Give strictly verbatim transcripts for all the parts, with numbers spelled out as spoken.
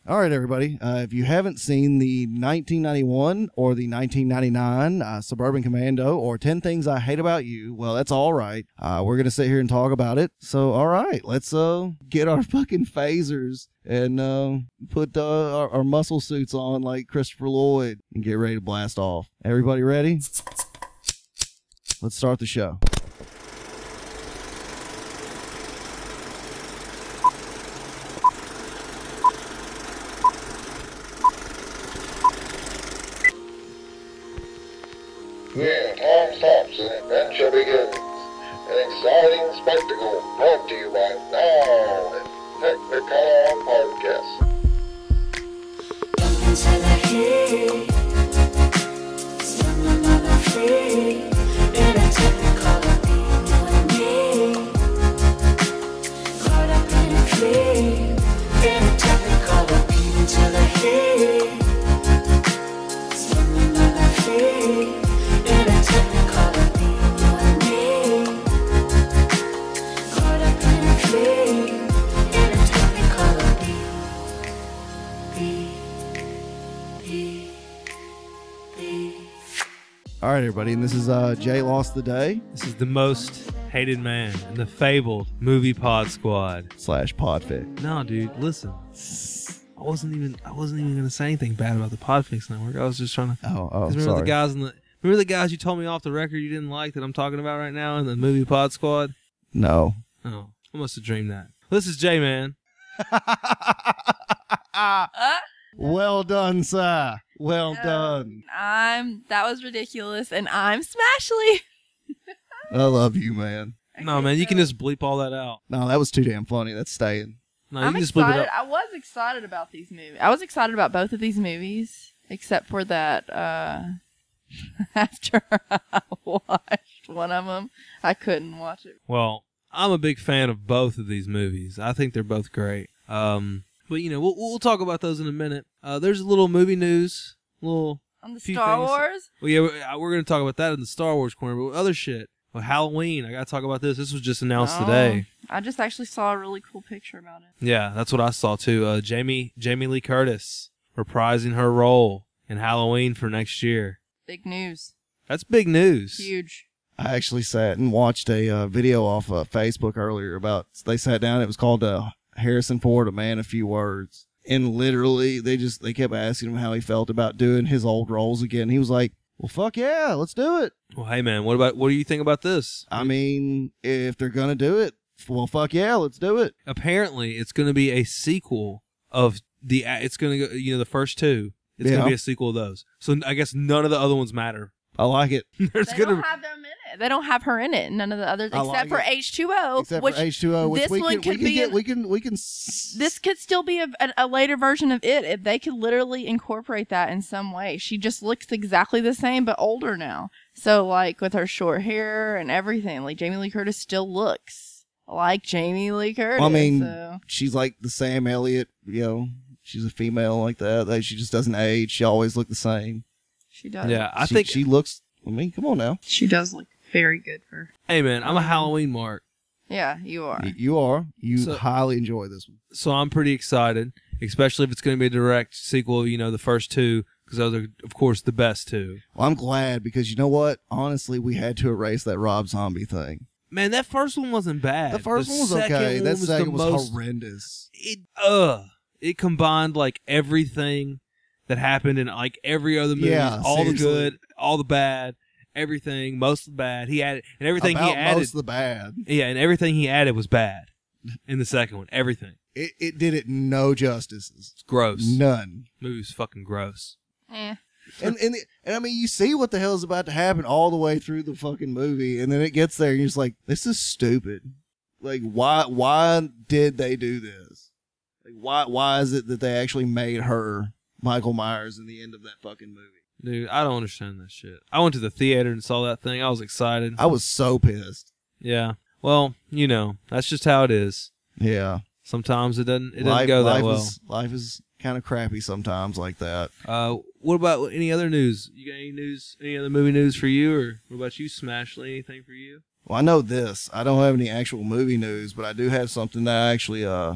All right, everybody. Uh, if you haven't seen the nineteen ninety-one or the nineteen ninety-nine uh, Suburban Commando or ten Things I Hate About You, well, that's all right. Uh, we're going to sit here and talk about it. So, all right, let's uh, get our fucking phasers and uh, put uh, our, our muscle suits on like Christopher Lloyd and get ready to blast off. Everybody ready? Let's start the show. Here, Tom Thompson Adventure begins. An exciting spectacle brought to you by Now and Technicolor Podcast. Into the heat, standing on our feet, in a Technicolor beat, you and me. Caught up in a dream, in a Technicolor beat, into the heat, standing on our feet. Technicolor beat, you and me. Caught up in a dream, in a Technicolor beat, beat, beat, beat. All right, everybody, and this is uh, Jay Lost the Day This is the most hated man in the fabled Movie Pod Squad. slash Podfic. No, dude, listen. I wasn't even I wasn't even gonna say anything bad about the Podfix Network. I was just trying to. Oh, oh, 'cause remember sorry. the guys in the remember the guys you told me off the record you didn't like that I'm talking about right now in the Movie Pod Squad? No. Oh, I must have dreamed that. This is Jay, man. Well done, sir. Well Uh, done. I'm that was ridiculous, and I'm Smashly. I love you, man. No, Okay, man, you can so just bleep all that out. No, that was too damn funny. That's staying. No, you I'm can just bleep it excited. out. I was excited about these movies. I was excited about both of these movies, except for that. Uh, after I watched one of them, I couldn't watch it. Well, I'm a big fan of both of these movies. I think they're both great. Um, but you know, we'll we'll talk about those in a minute. Uh, there's a little movie news, little. On the Few Star things- Wars. Well, yeah, we're, we're going to talk about that in the Star Wars corner, but other shit. Well, Halloween, I got to talk about this. This was just announced Oh, today. I just actually saw a really cool picture about it. Yeah, that's what I saw too. Uh, Jamie Jamie Lee Curtis reprising her role in Halloween for next year. Big news. That's big news. Huge. I actually sat and watched a uh, video off uh, Facebook earlier about, they sat down, it was called uh, Harrison Ford, A Man, a Few Words. And literally, they just, they kept asking him how he felt about doing his old roles again. He was like, well, fuck yeah, let's do it. Well, hey man, what about what do you think about this? I mean, if they're going to do it, well, fuck yeah, let's do it. Apparently, it's going to be a sequel of the. It's going to go. You know, the first two. It's going Yeah. to be a sequel of those. So I guess none of the other ones matter. I like it. There's They gonna don't have them in it. They don't have her in it. None of the others, I except like for it. H two O. Except which for H two O, which this we one can, we could can be get, an- we can, we can. s- This could still be a, a, a later version of it if they could literally incorporate that in some way. She just looks exactly the same, but older now. So, like, with her short hair and everything, like, Jamie Lee Curtis still looks like Jamie Lee Curtis. Well, I mean, so. she's like the Sam Elliott, you know, she's a female like that. That she just doesn't age. She always look the same. She does. Yeah, I she, think. she looks, I mean, come on now. She does look very good for her. Hey man, I'm a Halloween mark, Yeah, you are. Y- You are. You So- highly enjoy this one. so I'm pretty excited, especially if it's going to be a direct sequel. You know, the first two, because those are, of course, the best two. Well, I'm glad because you know what? Honestly, we had to erase that Rob Zombie thing. Man, that first one wasn't bad. The first one was second okay. one That was second the was most, horrendous. It uh, it combined like everything that happened in like every other movie. Yeah, all seriously. the good, all the bad, everything, most of the bad. He added, and everything About he added. most of the bad. Yeah, and everything he added was bad in the second one. Everything. It, it did it no justices. It's gross. None. Movie's fucking gross. Eh. And and, the, and I mean, you see what the hell is about to happen all the way through the fucking movie, and then it gets there, and you're just like, this is stupid. Like, why why did they do this? Like, why why is it that they actually made her Michael Myers in the end of that fucking movie? Dude, I don't understand that shit. I went to the theater and saw that thing. I was excited. I was so pissed. Yeah. Well, you know, that's just how it is. Yeah, Sometimes it doesn't it doesn't life, go that life well. is life is kind of crappy sometimes like that. Uh, what about any other news? You got any news? Any other movie news for you, or what about you, Smashley? Anything for you? Well, I know this. I don't have any actual movie news, but I do have something that I actually uh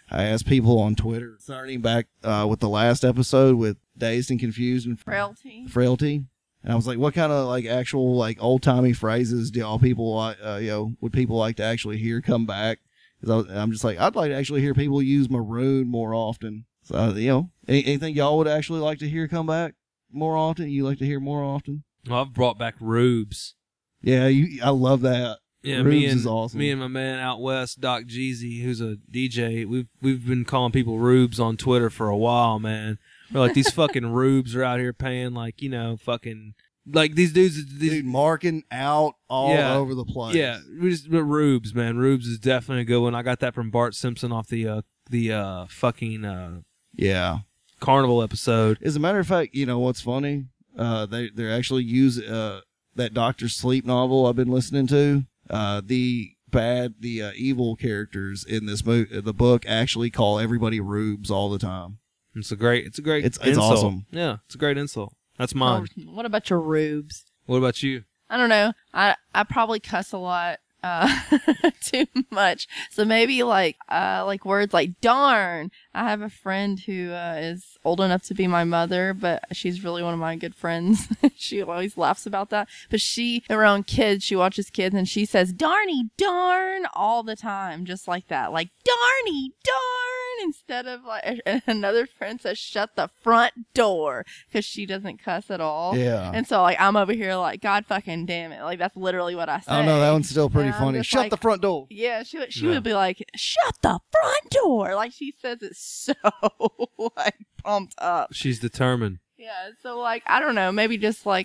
I asked people on Twitter, starting back uh, with the last episode with Dazed and Confused and Frailty. Frailty. And I was like, what kind of like actual like old timey phrases do all people like, uh, you know, would people like to actually hear come back? Because I'm just like, I'd like to actually hear people use maroon more often. So, you know, any, anything y'all would actually like to hear come back more often? You like to hear more often? Well, I've brought back rubes. Yeah, you. I love that. Yeah, Rubes me and is awesome. me and my man out west, Doc Jeezy, who's a D J. We've we've been calling people rubes on Twitter for a while, man. We're like, these fucking rubes are out here paying like, you know, fucking like these dudes. These, Dude, marking out all Yeah. over the place. yeah, we just but rubes, man. Rubes is definitely a good one. I got that from Bart Simpson off the uh, the uh, fucking uh, Yeah. Carnival episode. As a matter of fact, you know what's funny? Uh, they they're actually use uh that Doctor Sleep novel I've been listening to. Uh, the bad, the uh, evil characters in this movie, the book, actually call everybody rubes all the time. It's a great. It's a great. It's- it's insult. awesome. Yeah, it's a great insult. That's mine. Oh, what about your rubes? What about you? I don't know. I I probably cuss a lot, uh, too much. So maybe like uh like words like darn. I have a friend who uh, is old enough to be my mother, but she's really one of my good friends. She always laughs about that. But she around kids, she watches kids and she says darny darn all the time, just like that, like darny darn, instead of like another friend says shut the front door because she doesn't cuss at all. Yeah. And so like I'm over here like God fucking damn it, like that's literally what I say. I don't know. That one's still pretty And I'm funny. just Shut like- the front door. Yeah, she would. She Yeah. would be like, "Shut the front door!" Like she says it so like pumped up. She's determined. Yeah, so like I don't know, maybe just like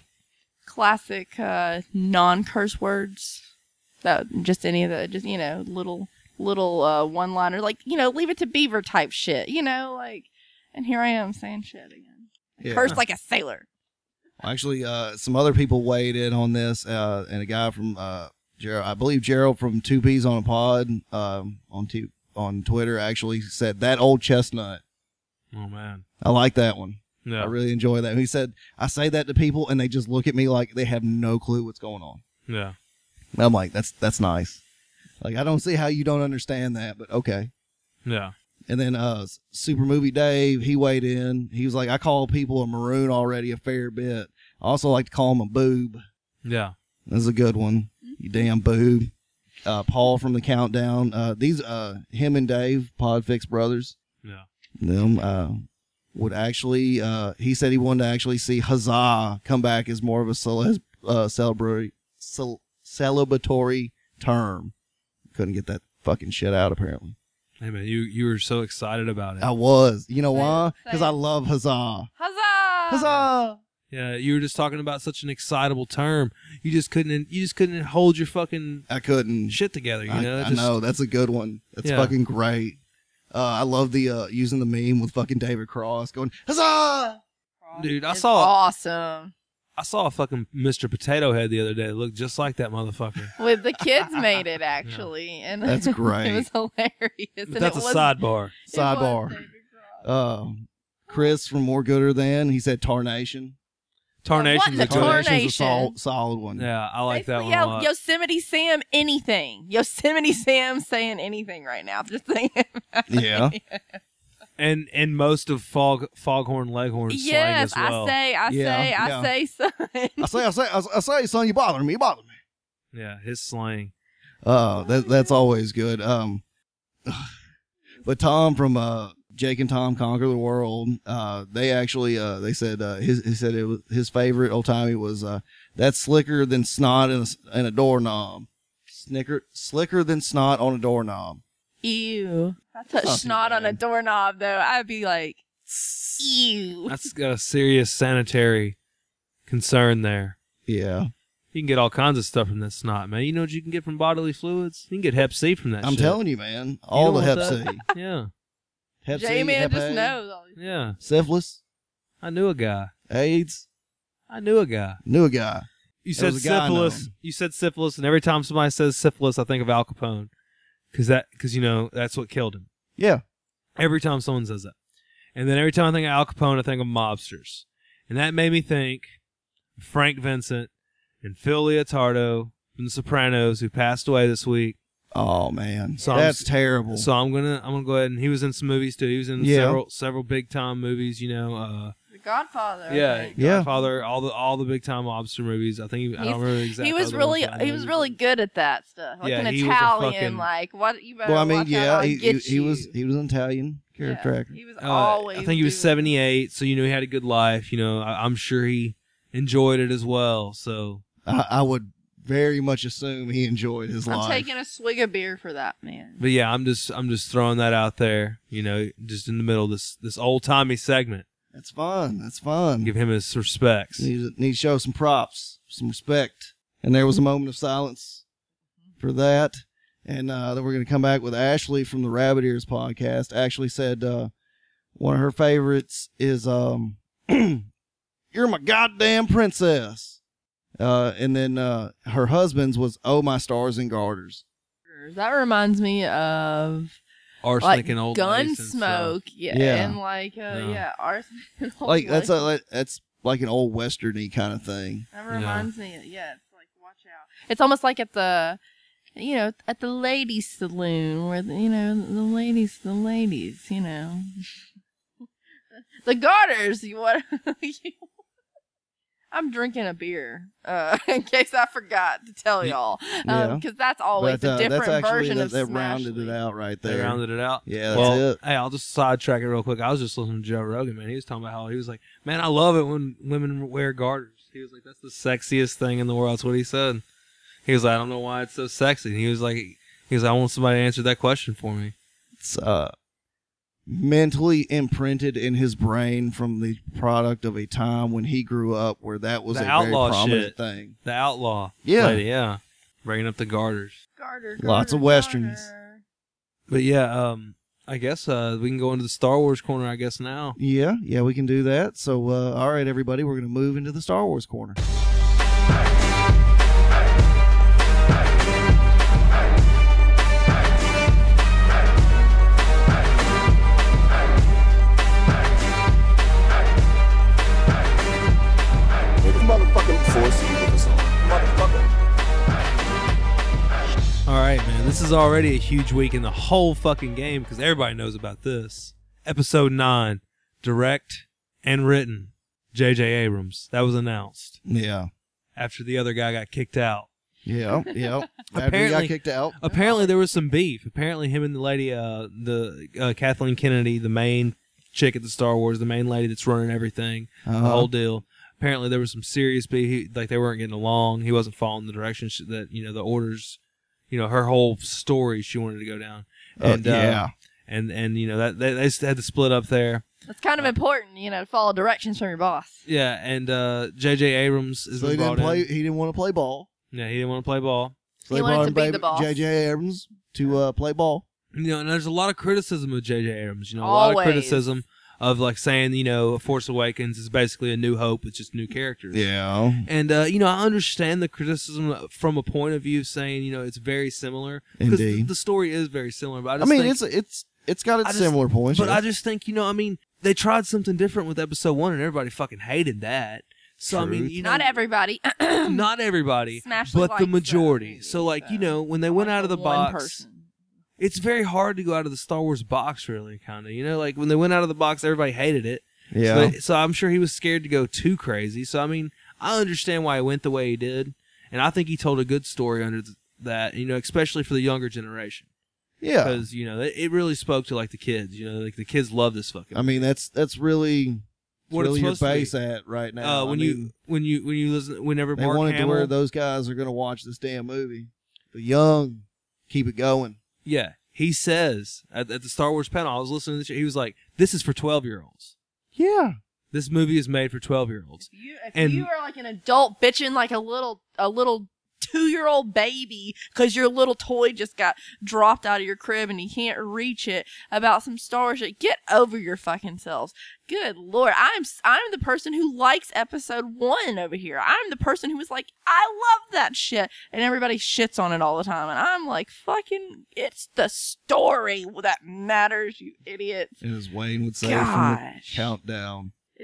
classic uh, non-curse words. That just any of the just you know little little uh, one-liner, like you know, Leave It to Beaver type shit. You know, like, and here I am saying shit again. Yeah. Curse like a sailor. Actually, uh, some other people weighed in on this, uh, and a guy from uh, Gerald, I believe Gerald from Two Peas on a Pod, um, on two, on Twitter, actually said that old chestnut. Oh man. I like that one. Yeah. I really enjoy that. He said, I say that to people, and they just look at me like they have no clue what's going on. Yeah. And I'm like, that's that's nice. Like, I don't see how you don't understand that, but okay. Yeah. And then uh, Super Movie Dave, he weighed in. He was like, I call people a maroon already a fair bit. I also like to call him a boob. Yeah. That's a good one. You damn boob. Uh, Paul from the Countdown. Uh, these, uh, him and Dave, Podfix brothers, Yeah. them uh, would actually. Uh, he said he wanted to actually see Huzzah come back as more of a cele- uh, celebratory, cel- celebratory term. Couldn't get that fucking shit out apparently. Hey man, you you were so excited about it. I was. You know Say it, why? say Because it. I love Huzzah. Huzzah! Huzzah! Yeah, you were just talking about such an excitable term. You just couldn't. You just couldn't hold your fucking I couldn't. shit together. You I, know. I Just- know that's a good one. That's Yeah. fucking great. Uh, I love the uh, using the meme with fucking David Cross going Huzzah! Dude, I It's saw- awesome. I saw a fucking Mister Potato Head the other day. It looked just like that motherfucker. With the kids made it actually, and That's great. it was hilarious. But and that's it a was, sidebar. it was Sidebar. David Cross. Um, Chris from More Gooder Than, he said Tarnation. Tarnation's the a good. Tar- Tarnation's a Tarnation. sol- solid one. Yeah, I like that Basically, one yeah, a lot. Yosemite Sam, anything. Yosemite Sam saying anything right now. Just thinking. Yeah. and and most of Fog Foghorn Leghorn slang Yes, as well. I say, I Yeah, say, I yeah. say, son. I say, I say, I, I say, son, you bother me, you bother me. Yeah, his slang. Uh, that that's always good. Um, but Tom from uh Jake and Tom Conquer the World, uh, they actually uh they said uh his he said it was his favorite old timey was uh that's slicker than snot in a, in a doorknob. Snicker slicker than snot on a doorknob. Ew. If I touch Not too snot on a bad. doorknob, though, I'd be like, ew. That's got a serious sanitary concern there. Yeah, You can get all kinds of stuff from that snot, man. You know what you can get from bodily fluids? You can get Hep C from that I'm shit. telling you, man, all the don't Hep want C, Yeah, Hep C, J-Man Hep just A, knows. all these- yeah. syphilis, I knew a guy. AIDS. I knew a guy. Knew a guy. You There said was a guy I know. syphilis. You said syphilis, and every time somebody says syphilis, I think of Al Capone, because that, because you know that's what killed him. Yeah, Every time someone says that, and then every time I think of Al Capone, I think of mobsters, and that made me think of Frank Vincent and Phil Leotardo from The Sopranos, who passed away this week. Oh man, So I'm that's s- terrible. So I'm gonna I'm gonna go ahead and he was in some movies too. He was in Yeah. several several big time movies. You know, uh, The Godfather. yeah, okay. Yeah. Godfather, all the all the big time mobster movies. I think he, I He's- don't remember the exact. He was other really ones, but I he know was he really good at that stuff. Like Yeah, an he was a Italian, fucking- like what you better well, I mean, watch out, yeah, I'll he, he, get he you. was he was an Italian character Yeah, actor. He was Uh, always. I think he was doing- seventy-eight, so you know he had a good life. You know, I, I'm sure he enjoyed it as well. So I, I would very much assume he enjoyed his I'm life. taking a swig of beer for that man. But yeah, I'm just I'm just throwing that out there. You know, just in the middle of this this old timey segment. That's fun. That's fun. Give him his respects. Need to, need to show some props, some respect. And there was a moment of silence for that. And uh, then we're going to come back with Ashley from the Rabbit Ears podcast. Ashley said uh, one of her favorites is um, "You're My Goddamn Princess." Uh, and then uh, her husband's was "Oh My Stars and Garters." That reminds me of Arsenic like and old lace and stuff. Gunsmoke, yeah, Yeah. and like uh, Yeah. yeah, arsenic. And old Like that's lace. a like, that's like an old westerny kind of thing. That reminds me. Yeah, it's like watch out. It's almost like at the, you know, at the ladies' saloon where the, you know the ladies, the ladies, you know, the garters. You what? I'm drinking a beer, uh, in case I forgot to tell y'all, Yeah. because that's always But, uh, a different that's actually, version that, of that Smash rounded League. it out right They there. rounded it out. Yeah, that's well, it. hey, I'll just sidetrack it real quick. I was just listening to Joe Rogan, man. He was talking about how he was like, man, I love it when women wear garters. He was like, that's the sexiest thing in the world. That's what he said. He was like, I don't know why it's so sexy. And he was like, he was like, I want somebody to answer that question for me. It's uh, mentally imprinted in his brain from the product of a time when he grew up where that was The a outlaw very prominent shit. thing. The outlaw Yeah. lady, yeah. Bringing up the garters. Garter, Lots garter, of westerns. garter. But yeah, um, I guess uh, we can go into the Star Wars corner, I guess, now. Yeah, yeah, we can do that. So, uh, all right, everybody, we're going to move into the Star Wars corner. May the motherfucking force be with us all. Motherfucker. All right, man. This is already a huge week in the whole fucking game because everybody knows about this. Episode nine, direct and written, J J Abrams. That was announced Yeah, after the other guy got kicked out. yeah, yeah. After he Apparently- got kicked out. Apparently, there was some beef. Apparently, him and the lady, uh, the uh, Kathleen Kennedy, the main chick at the Star Wars, the main lady that's running everything, the Uh-huh. whole deal. Apparently, there was some serious beef. He, like they weren't getting along. He wasn't following the directions that you know the orders. You know her whole story she wanted to go down. Uh, And uh, yeah. and and you know that they, they had to split up there. It's kind of important, you know, to follow directions from your boss. Yeah, and uh, J J Abrams is So he brought didn't play. in. He didn't want to play ball. Yeah, he didn't want to play ball. So He they wanted brought to in be baby the boss. J J Abrams to uh, play ball. You know, and there's a lot of criticism of J J Abrams. You know, a lot of Always. criticism of like saying, you know, Force Awakens is basically a New Hope with just new characters. Yeah. And uh, you know, I understand the criticism from a point of view saying, you know, it's very similar because the, Indeed. the story is very similar. But I I just mean, think, it's it's it's got its I just- similar points. but yeah. I just think, you know, I mean, they tried something different with Episode One, and everybody fucking hated that. So I mean, Truth. you know, Not everybody. not everybody, Smash but likes the that majority. movie, So like, you so know, when they went like out of the one box. person. It's very hard to go out of the Star Wars box, really, kind of. You know, like when they went out of the box, everybody hated it. yeah. So, they- so I'm sure he was scared to go too crazy. So I mean, I understand why he went the way he did, and I think he told a good story under th- that. You know, especially for the younger generation, yeah. because you know it, it really spoke to like the kids. You know, like the kids love this fucking. I mean, that's that's really what really it's your supposed to be. base at right now. Uh, when I you mean, when you when you listen whenever they Mark wanted to Hamill, where those guys are going to watch this damn movie. The young, keep it going. yeah, he says at, at the Star Wars panel, I was listening to this. He was like, "This is for twelve year olds. Yeah. This movie is made for twelve year olds." If you, if And- you are like an adult bitching like a little a little two year old baby because your little toy just got dropped out of your crib and you can't reach it about some Star Wars shit, get over your fucking selves. Good Lord, I'm I'm the person who likes Episode One over here. I'm the person who was like, I love that shit, and everybody shits on it all the time, and I'm like, fucking, it's the story that matters, you idiots. As Wayne would say from Gosh. the countdown. It's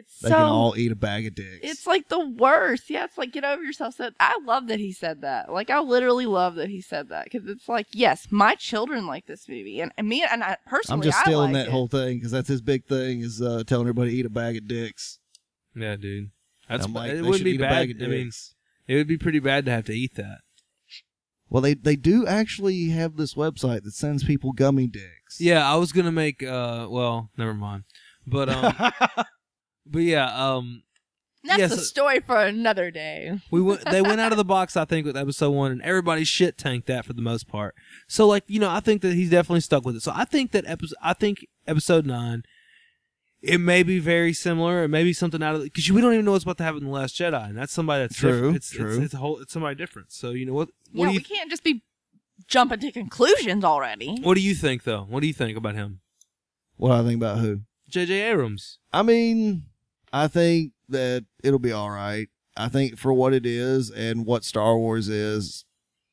they so can all eat a bag of dicks. it's like the worst. Yeah, it's like get over yourself. So I love that he said that. Like I literally love that he said that because it's like yes, my children like this movie, and, and me and I personally, I'm just I stealing like that it. whole thing because that's his big thing is uh, telling everybody to eat a bag of dicks. Yeah, dude. That's I'm like, it they wouldn't should be eat a bad. bag of I mean, dicks. it would be pretty bad to have to eat that. Well, they they do actually have this website that sends people gummy dicks. Yeah, I was gonna make. uh Well, never mind. But um, but yeah, um, That's yeah, a so- story for another day. we went. They went out of the box, I think, with episode one, and everybody shit tanked that for the most part. So, like, you know, I think that he's definitely stuck with it. So, I think that episode. I think episode nine. It may be very similar. It may be something out of because we don't even know what's about to happen in the Last Jedi, and that's somebody that's True, different. It's, true. It's, it's a whole. It's somebody different. So, you know what? What Yeah, do you? we can't just be jumping to conclusions already. What do you think, though? What do you think about him, What I think about who? J J Abrams? I mean, I think that it'll be all right. I think for what it is and what Star Wars is,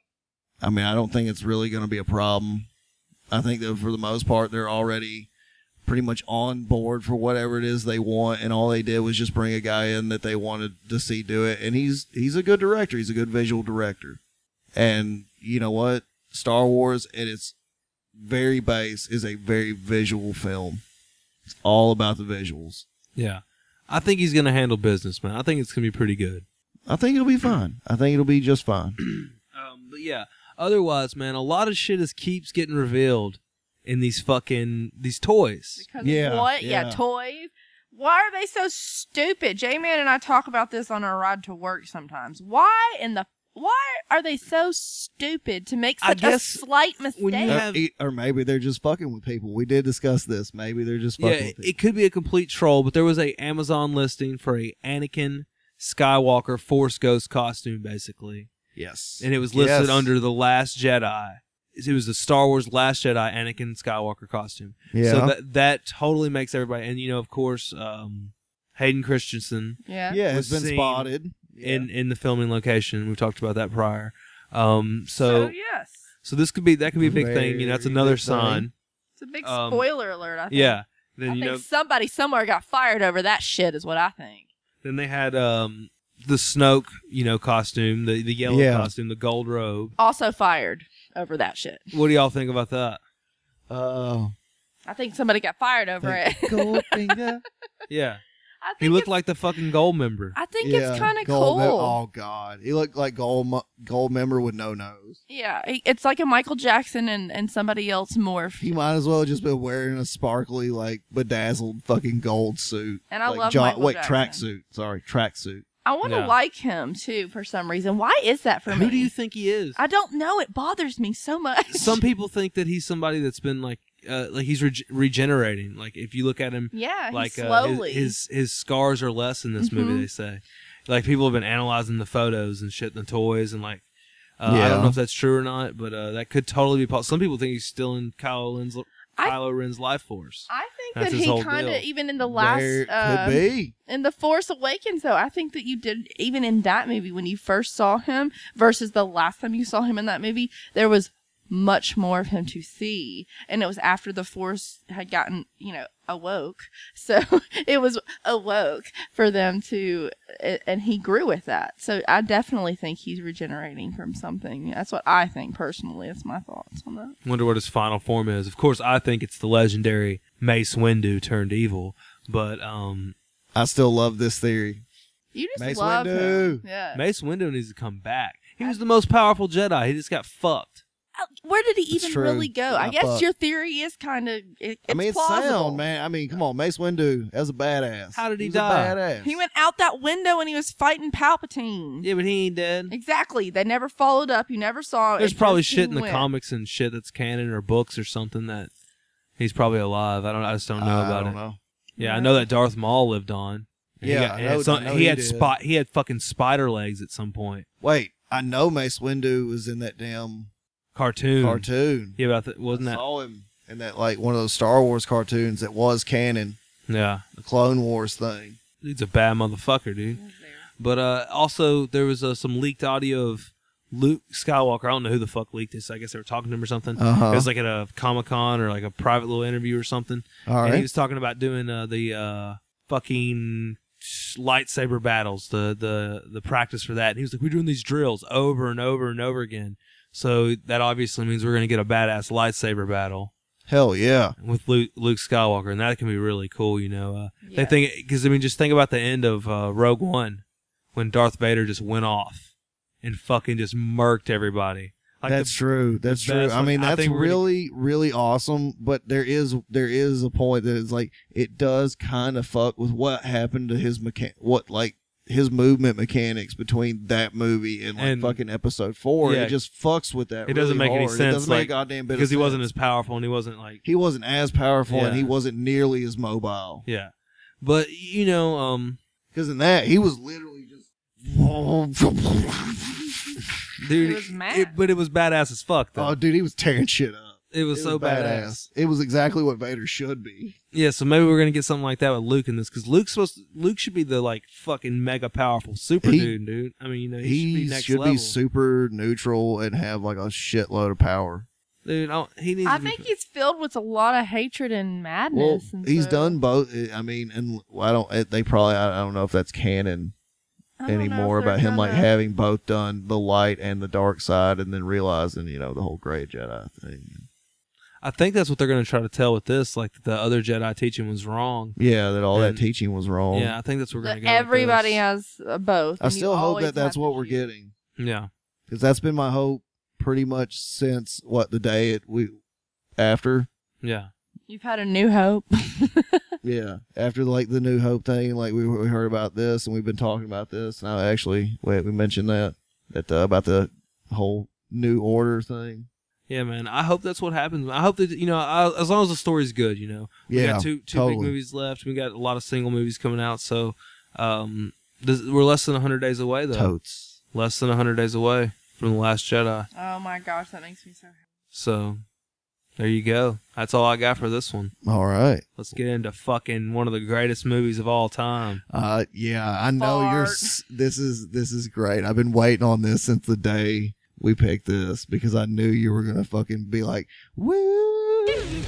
I mean, I don't think it's really going to be a problem. I think that for the most part, they're already pretty much on board for whatever it is they want, and all they did was just bring a guy in that they wanted to see do it. And he's he's a good director. He's a good visual director. And you know what? Star Wars at its very base is a very visual film. It's all about the visuals. Yeah, I think he's gonna handle business, man. I think it's gonna be pretty good. I think it'll be fine. I think it'll be just fine. Um, but yeah, otherwise, man, a lot of shit is keeps getting revealed in these fucking these toys. Because Yeah, of what? Yeah. yeah. toys. Why are they so stupid? J-Man and I talk about this on our ride to work sometimes. Why in the why are they so stupid to make I such a guess slight mistake? when you Or, have- e- or maybe they're just fucking with people. We did discuss this. Maybe they're just Yeah, fucking it, with people. it could be a complete troll, but there was a Amazon listing for a Anakin Skywalker Force Ghost costume, basically, Yes. and it was listed Yes. under the Last Jedi. It was the Star Wars Last Jedi Anakin Skywalker costume. Yeah. So that that totally makes everybody, and you know, of course, um, Hayden Christensen yeah. yeah, it's was been seen spotted. in in the filming location. We've talked about that prior. Um, so So, yes. so this could be that could be a big thing. You know, that's Very another big thing. sign. It's a big Um, spoiler alert, I think. Yeah. Then I you think know, somebody somewhere got fired over that shit is what I think. then they had um the Snoke, you know, costume, the the yellow Yeah. costume, the gold robe. Also fired over that shit. What do y'all think about that? Oh. I think somebody got fired over it. Gold finger. Yeah, I think he looked it's- like the fucking gold member. I think Yeah, it's kind of gold cool. mem- oh God, he looked like gold mu- gold member with no nose. Yeah, he- it's like a Michael Jackson and, and somebody else morph. He might as well have just been wearing a sparkly, like bedazzled, fucking gold suit. And I like love John, Michael wait, Jackson. tracksuit. Sorry, tracksuit. I want to Yeah. like him too for some reason. Why is that for me? Who do you think he is? I don't know. It bothers me so much. Some people think that he's somebody that's been like, uh, like he's reg- regenerating. Like if you look at him, yeah, like he's uh, slowly. his, his his scars are less in this Mhm. movie. They say, like people have been analyzing the photos and shit, and the toys, and like, uh, I Yeah. don't know if that's true or not, but uh, that could totally be possible. Some people think he's still in Kylo Ren's I- Kylo Ren's life force. I think That's that his he whole kind of deal. even in the last there uh, could be. in the Force Awakens though, I think that you did even in that movie when you first saw him versus the last time you saw him in that movie, there was much more of him to see, and it was after the Force had gotten, you know, awoke. So it was awoke for them to, and he grew with that. So I definitely think he's regenerating from something. That's what I think personally. That's my thoughts on that. Wonder what his final form is. Of course, I think it's the legendary Mace Windu turned evil, but um, I still love this theory. You just Mace love him. Windu. Yeah. Mace Windu needs to come back. He was the most powerful Jedi. He just got fucked. Uh, Where did he It's even true. really go? I Yeah, guess fuck. your theory is kind of. It, I mean, it's plausible. sound, man. I mean, come on, Mace Windu, as a badass. How did he was die? A badass. He went out that window and he was fighting Palpatine. Yeah, but he ain't dead. Exactly. They never followed up. You never saw it. There's It probably just shit in the went. comics and shit that's canon or books or something that he's probably alive. I don't. I just don't know I about don't it. know. Yeah, I know that Darth Maul lived on. And Yeah, he, got, I and know- some- I know he he had did. spot. He had fucking spider legs at some point. Wait, I know Mace Windu was in that damn Cartoon. cartoon. Yeah, but I th- wasn't I that? saw him in that like one of those Star Wars cartoons that was canon, Yeah, the Clone Wars thing. he's a bad motherfucker, dude. But uh, also, there was uh, some leaked audio of Luke Skywalker. I don't know who the fuck leaked this. I guess they were talking to him or something. Uh-huh. It was like at a Comic Con or like a private little interview or something. All And he right. was talking about doing uh, the uh, fucking sh- lightsaber battles, the the the practice for that. And he was like, we're doing these drills over and over and over again. So that obviously means we're gonna get a badass lightsaber battle Hell yeah. with Luke, Luke Skywalker, and that can be really cool. You know, uh, Yeah. they think because I mean, just think about the end of uh, Rogue One when Darth Vader just went off and fucking just murked everybody. Like That's the- true. That's the true. best, I mean, like, I that's think we're gonna- really, really awesome. But there is, there is a point that is like, it does kind of fuck with what happened to his mechan, what like his movement mechanics between that movie and like And- fucking episode four. Yeah. It just fucks with that. It doesn't really make any hard. sense, It doesn't like, make a goddamn bit of because he wasn't sense. as powerful and he wasn't like He wasn't as powerful and Yeah. he wasn't nearly as mobile. yeah. But you know, um, Because in that, he was literally just. dude, He was mad. it- but it was badass as fuck though. Oh, dude, he was tearing shit up. it was It so badass. It was exactly what Vader should be. Yeah, so maybe we're gonna get something like that with Luke in this because Luke's supposed to, Luke should be the like fucking mega powerful super He- dude, dude. I mean, you know, he, He should be next should level, be super neutral and have like a shitload of power. dude. I don't, he needs. I to be- think he's filled with a lot of hatred and Well, madness. and he's so- done both. I mean, and I don't. They probably. I don't know if that's canon I don't know if anymore they're about him like gonna- having both done the light and the dark side, and then realizing you know the whole gray Jedi thing. I think that's what they're gonna try to tell with this, like that the other Jedi teaching was wrong. Yeah, that all And- that teaching was wrong. Yeah, I think that's what we're That gonna go. with everybody this. has uh, both. I and you still hope always that that's have what to we're choose. getting Yeah, because that's been my hope pretty much since what the day it we after. yeah. You've had a new hope. Yeah, after like the New Hope thing, like we, we heard about this and we've been talking about this. And I actually, wait, we mentioned that that uh, about the whole New Order thing. Yeah, man. I hope that's what happens. I hope that you know, I, as long as the story's good, you know. We Yeah, got two two totally. big movies left. We got a lot of single movies coming out. So, um, this, we're less than hundred days away, though. Totes. Less than hundred days away from the Last Jedi. Oh my gosh, that makes me so happy. So, there you go. That's all I got for this one. All right. Let's get into fucking one of the greatest movies of all time. Uh, yeah, I know you're. Fart. s- This is this is great. I've been waiting on this since the day we picked this because I knew you were gonna fucking be like, woo.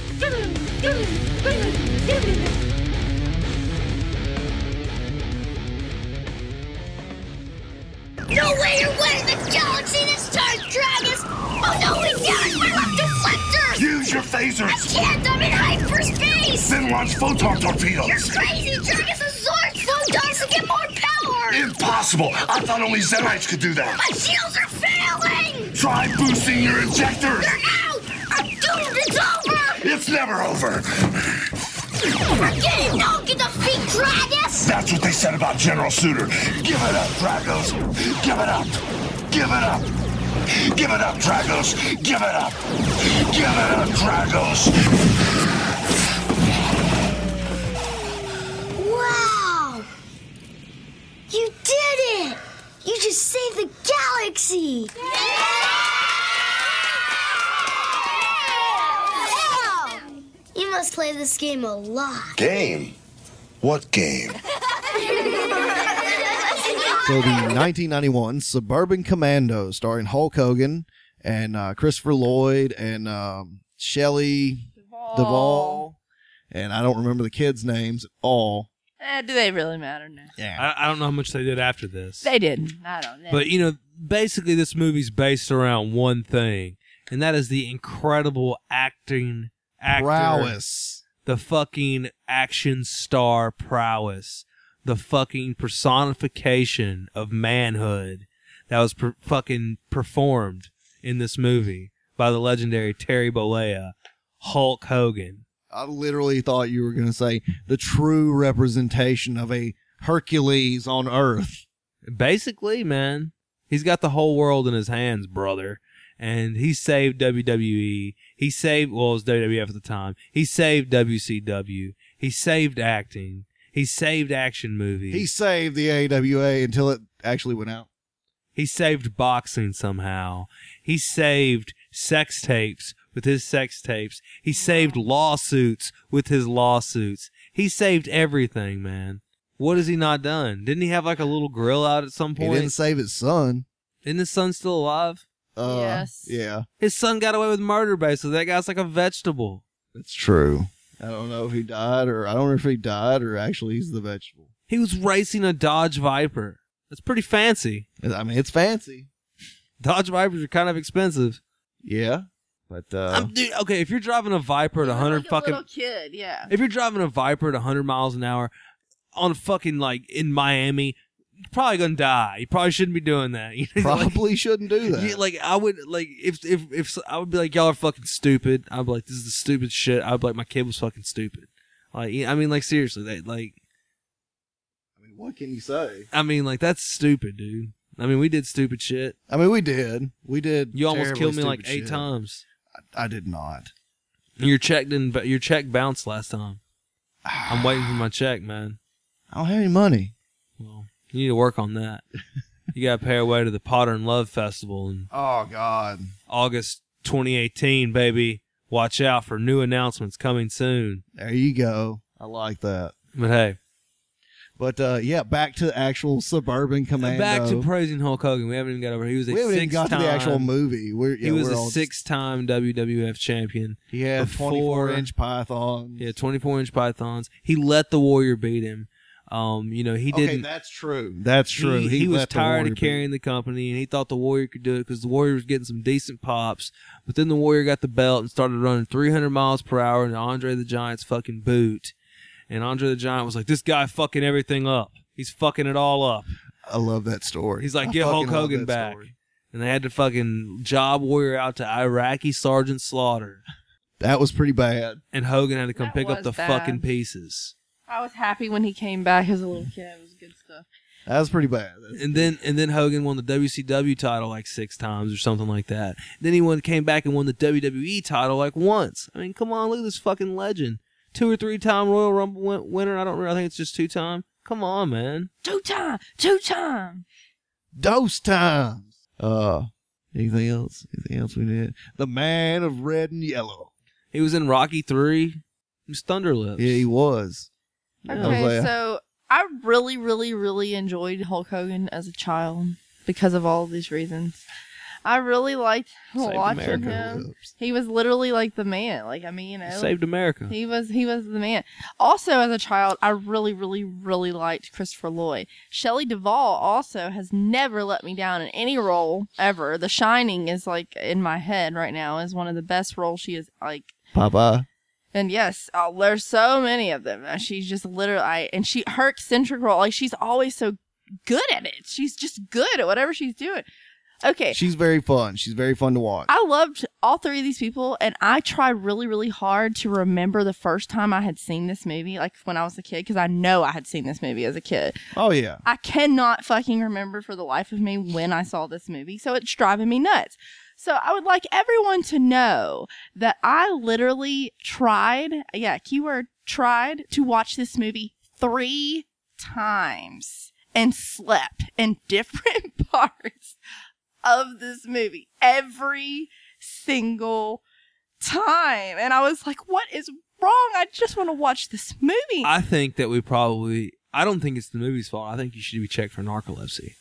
No way you're winning the galaxy this time, Dragus! Oh no, we can't! We're up deflectors! Use your I phasers! can't! I'm in hyperspace! Then launch photon You're torpedoes! crazy! Dragus has Zork photons to get more power! Impossible! I thought only Zenites could do that! My shields are failing! Try boosting your injectors! They're out! I'm doomed! It's over! It's never over! Forget it! No, get defeat Dragus! That's what they said about General Suter. Give it up, Dragos! Give it up! Give it up! Give it up, Dragos! Give it up! Give it up, Dragos! Wow! You did it! You just saved the galaxy! Wow! You must play this game a lot. Game? What game? So the nineteen ninety-one Suburban Commando, starring Hulk Hogan and uh, Christopher Lloyd and um, Shelley Duvall, and I don't remember the kids' names at all. Eh, do they really matter now? Yeah, I, I don't know how much they did after this. They didn't. I don't know. But, you know, basically this movie's based around one thing, and that is the incredible acting, actor, prowess. the fucking action star prowess, the fucking personification of manhood that was per- fucking performed in this movie by the legendary Terry Bollea, Hulk Hogan. I literally thought you were going to say the true representation of a Hercules on Earth. Basically, man, he's got the whole world in his hands, brother. And he saved W W E. He saved, well, it was W W F at the time. He saved W C W. He saved acting. He saved action movies. He saved the A W A until it actually went out. He saved boxing somehow. He saved sex tapes with his sex tapes. He saved lawsuits with his lawsuits. He saved everything, man. What has he not done? Didn't he have like a little grill out at some He point? didn't save his son. Isn't his son still alive? Uh, Yes. Yeah, His son got away with murder, basically. That guy's like a vegetable. that's true. I don't know if he died or I don't know if he died or actually he's the vegetable. He was racing a Dodge Viper. That's pretty fancy. I mean, it's fancy. Dodge Vipers are kind of expensive. Yeah, but uh, Um, dude, okay, if you're driving a Viper at He was one hundred like a fucking, little kid, yeah. if you're driving a Viper at one hundred miles an hour on fucking like in Miami, you're probably gonna die. You probably shouldn't be doing that. You know, like, probably shouldn't do that. you- like I would like if if if I would be like y'all are fucking stupid. I'd be like this is the stupid shit. I'd be like my kid was fucking stupid. Like I mean like seriously, they like I mean, what can you say? I mean like that's stupid, dude. I mean we did stupid shit. I mean, we did. We did. You almost terribly killed me like stupid eight shit. times. I, I did not. Your check didn't. Your check bounced last time. I'm waiting for my check, man. I don't have any money. Well, you need to work on that. You got to pay our way to the Potter and Love Festival in Oh God. August twenty eighteen, baby. Watch out for new announcements coming soon. There you go. I like that. But hey, But uh, yeah, back to the actual Suburban Commando. back to praising Hulk Hogan. We haven't even got over. He was a we haven't even six got time. to the actual movie. We're, yeah, he was we're a all- six-time W W F champion. He had before- twenty-four inch pythons. Yeah, twenty-four inch pythons. He let the Warrior beat him. Um, you know, he okay, didn't. that's true. That's true. He, he was let the tired Warrior of carrying the company, and he thought the Warrior could do it because the Warrior was getting some decent pops. But then the Warrior got the belt and started running three hundred miles per hour in Andre the Giant's fucking boot. And Andre the Giant was like, "This guy fucking everything up. He's fucking it all up." I love that story. He's like, I "Get Hulk fucking love Hogan that back." story. And they had to fucking job Warrior out to Iraqi Sergeant Slaughter, That was pretty bad. and Hogan had to come That pick up was the bad. fucking pieces. I was happy when he came back as a little kid. It was good stuff. That was pretty bad. That's- And then and then Hogan won the W C W title like six times or something like that. Then he won, came back and won the W W E title like once. I mean, come on, look at this fucking legend. Two or three time Royal Rumble win- winner. I don't remember. I think it's just two time. Come on, man. Two time, two time. Dose times. Uh, anything else? Anything else we did? The Man of Red and Yellow. He was in Rocky three. He was Thunderlips. Yeah, he was. Yeah. Okay, like- so I really, really, really enjoyed Hulk Hogan as a child because of all of these reasons. I really liked Saved watching America. him. He was literally like the man. Like I mean, you know, Saved America. he was he was the man. Also, as a child, I really, really, really liked Christopher Lloyd. Shelley Duvall also has never let me down in any role ever. The Shining is like in my head right now is one of the best roles she is like. Popeye. And yes, oh, there's so many of them. Uh, She's just literally, I, and she her eccentric role, like she's always so good at it. She's just good at whatever she's doing. Okay, She's very fun. She's very fun to watch. I loved all three of these people, and I tried really, really hard to remember the first time I had seen this movie, like when I was a kid, because I know I had seen this movie as a kid. Oh, yeah. I cannot fucking remember for the life of me when I saw this movie, so it's driving me nuts. So I would like everyone to know that I literally tried, yeah, keyword tried, to watch this movie three times and slept in different parts of this movie every single time. And I was like, what is wrong? I just want to watch this movie. I think that we probably. I don't think it's the movie's fault. I think you should be checked for narcolepsy.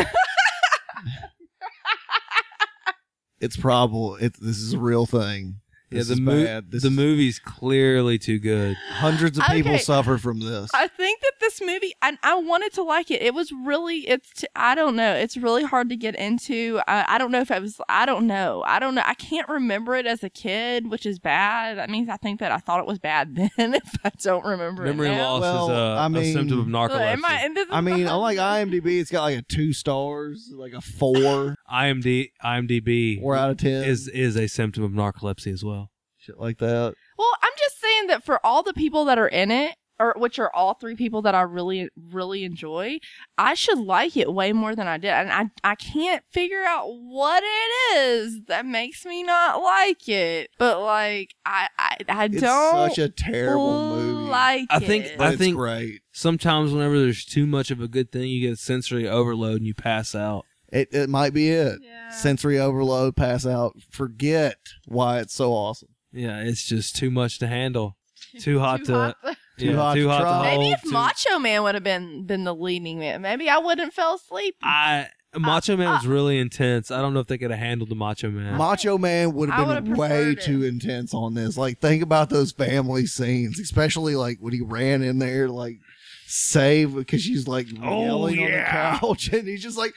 It's probable. It, this is a real thing. Yeah, This the is mo- bad. This the is- movie's clearly too good. Hundreds of people Okay. suffer from this. I think that this movie, and I wanted to like it. It was really, it's, t- I don't know. It's really hard to get into. I, I don't know if I was, I don't know. I don't know. I can't remember it as a kid, which is bad. That means I think that I thought it was bad then if I don't remember Memory it now. loss Well, is a, I a mean- symptom of Look, narcolepsy. am I, and this is I mean, the- on like IMDb, it's got like a two stars, like a four, IMD, IMDb four out of ten, is is a symptom of narcolepsy as well. shit like that. Well, I'm just saying that for all the people that are in it, or which are all three people that I really, really enjoy, I should like it way more than I did. And I, I can't figure out what it is that makes me not like it. But like, I, I, I It's don't such a terrible movie. like I think- it. but I it's think- great. Sometimes whenever there's too much of a good thing, you get sensory overload and you pass out. It it might be it. Yeah. Sensory overload, pass out, forget why it's so awesome. Yeah, it's just too much to handle. Too hot Too to hot to- Too yeah, hot too to hot try. to Maybe hold. if too- Macho Man would have been been the leading man, maybe I wouldn't fell asleep. I Macho Man was really intense. I don't know if they could have handled the Macho Man. Macho Man would I have would've been way preferred it. too intense on this. Like, think about those family scenes, especially like when he ran in there, like save because she's like Oh, yelling yeah. on the couch, and he's just like,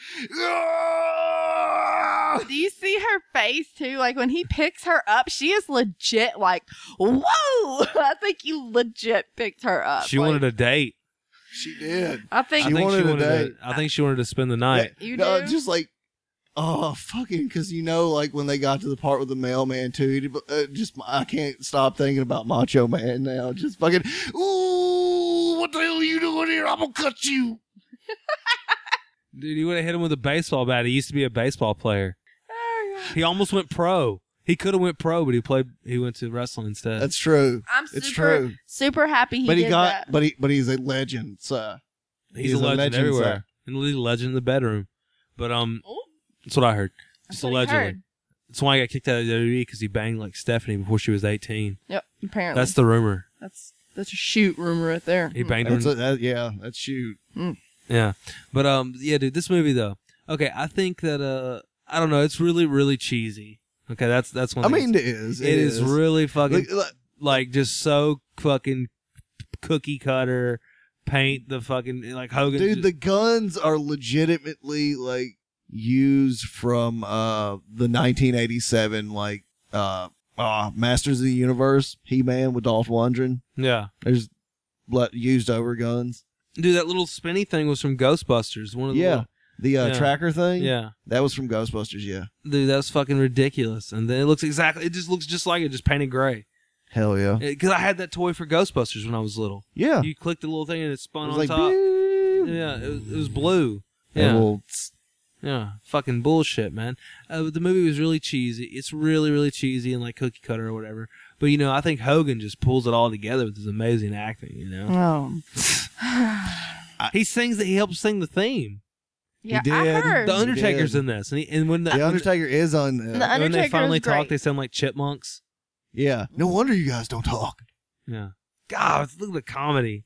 "Ah!" Do you see her face too? Like when he picks her up, she is legit like, whoa! I think he legit picked her up. she Like, wanted a date. She did. I think I She think wanted she a wanted date. to, I think she wanted to spend the night. You no, do? just like, oh, fucking, because you know, like when they got to the part with the mailman too, he- uh, just I can't stop thinking about Macho Man now. Just fucking, ooh, what the hell are you doing here? I'm gonna cut you. Dude, he would have hit him with a baseball bat. He used to be a baseball player. He almost went pro. He could have went pro, but he played. He went to wrestling instead. That's true. I'm super, It's true. super happy he but he did got, that. but he, but he's a legend. So he's, a legend, everywhere, and he's a legend in the bedroom. But um, Ooh. that's what I heard. That's Just what he allegedly. heard. That's why I got kicked out of the W W E because he banged like Stephanie before she was eighteen. Yep, apparently. That's the rumor. That's that's a shoot rumor right there. He banged her. That's in- a, that, yeah, that's shoot. Yeah, but um, yeah, dude, this movie though. Okay, I think that uh, I don't know. It's really, really cheesy. Okay, that's that's one. I thing. mean, it is. it is. really fucking Look, look, like just so fucking cookie cutter. Paint the fucking like Hogan. dude, the guns are legitimately like used from uh the nineteen eighty-seven like uh, uh Masters of the Universe He-Man with Dolph Lundgren. yeah, There's le- used over guns. dude, that little spinny thing was from Ghostbusters. One of the Yeah, little- the uh, Yeah. tracker thing. yeah. that was from Ghostbusters. Yeah, Dude, that's fucking ridiculous. And then it looks exactly. It just looks just like it, just painted gray. hell yeah, Because I had that toy for Ghostbusters when I was little. yeah. You clicked the little thing and it It spun was on like, top. beep. Yeah, it was, it was blue. And Yeah, little tss. yeah, fucking bullshit, man. Uh, but the movie was really cheesy. It's really, really cheesy and like cookie cutter or whatever. But you know, I think Hogan just pulls it all together with his amazing acting. You know, Oh. he sings that he helps sing the theme. Yeah, did. I heard. The Undertaker's did. in this, and, he, and when the, The when, Undertaker is on. The Uh, when Undertaker they finally is great. talk, they sound like chipmunks. yeah, no wonder you guys don't talk. Yeah. God, look at the comedy.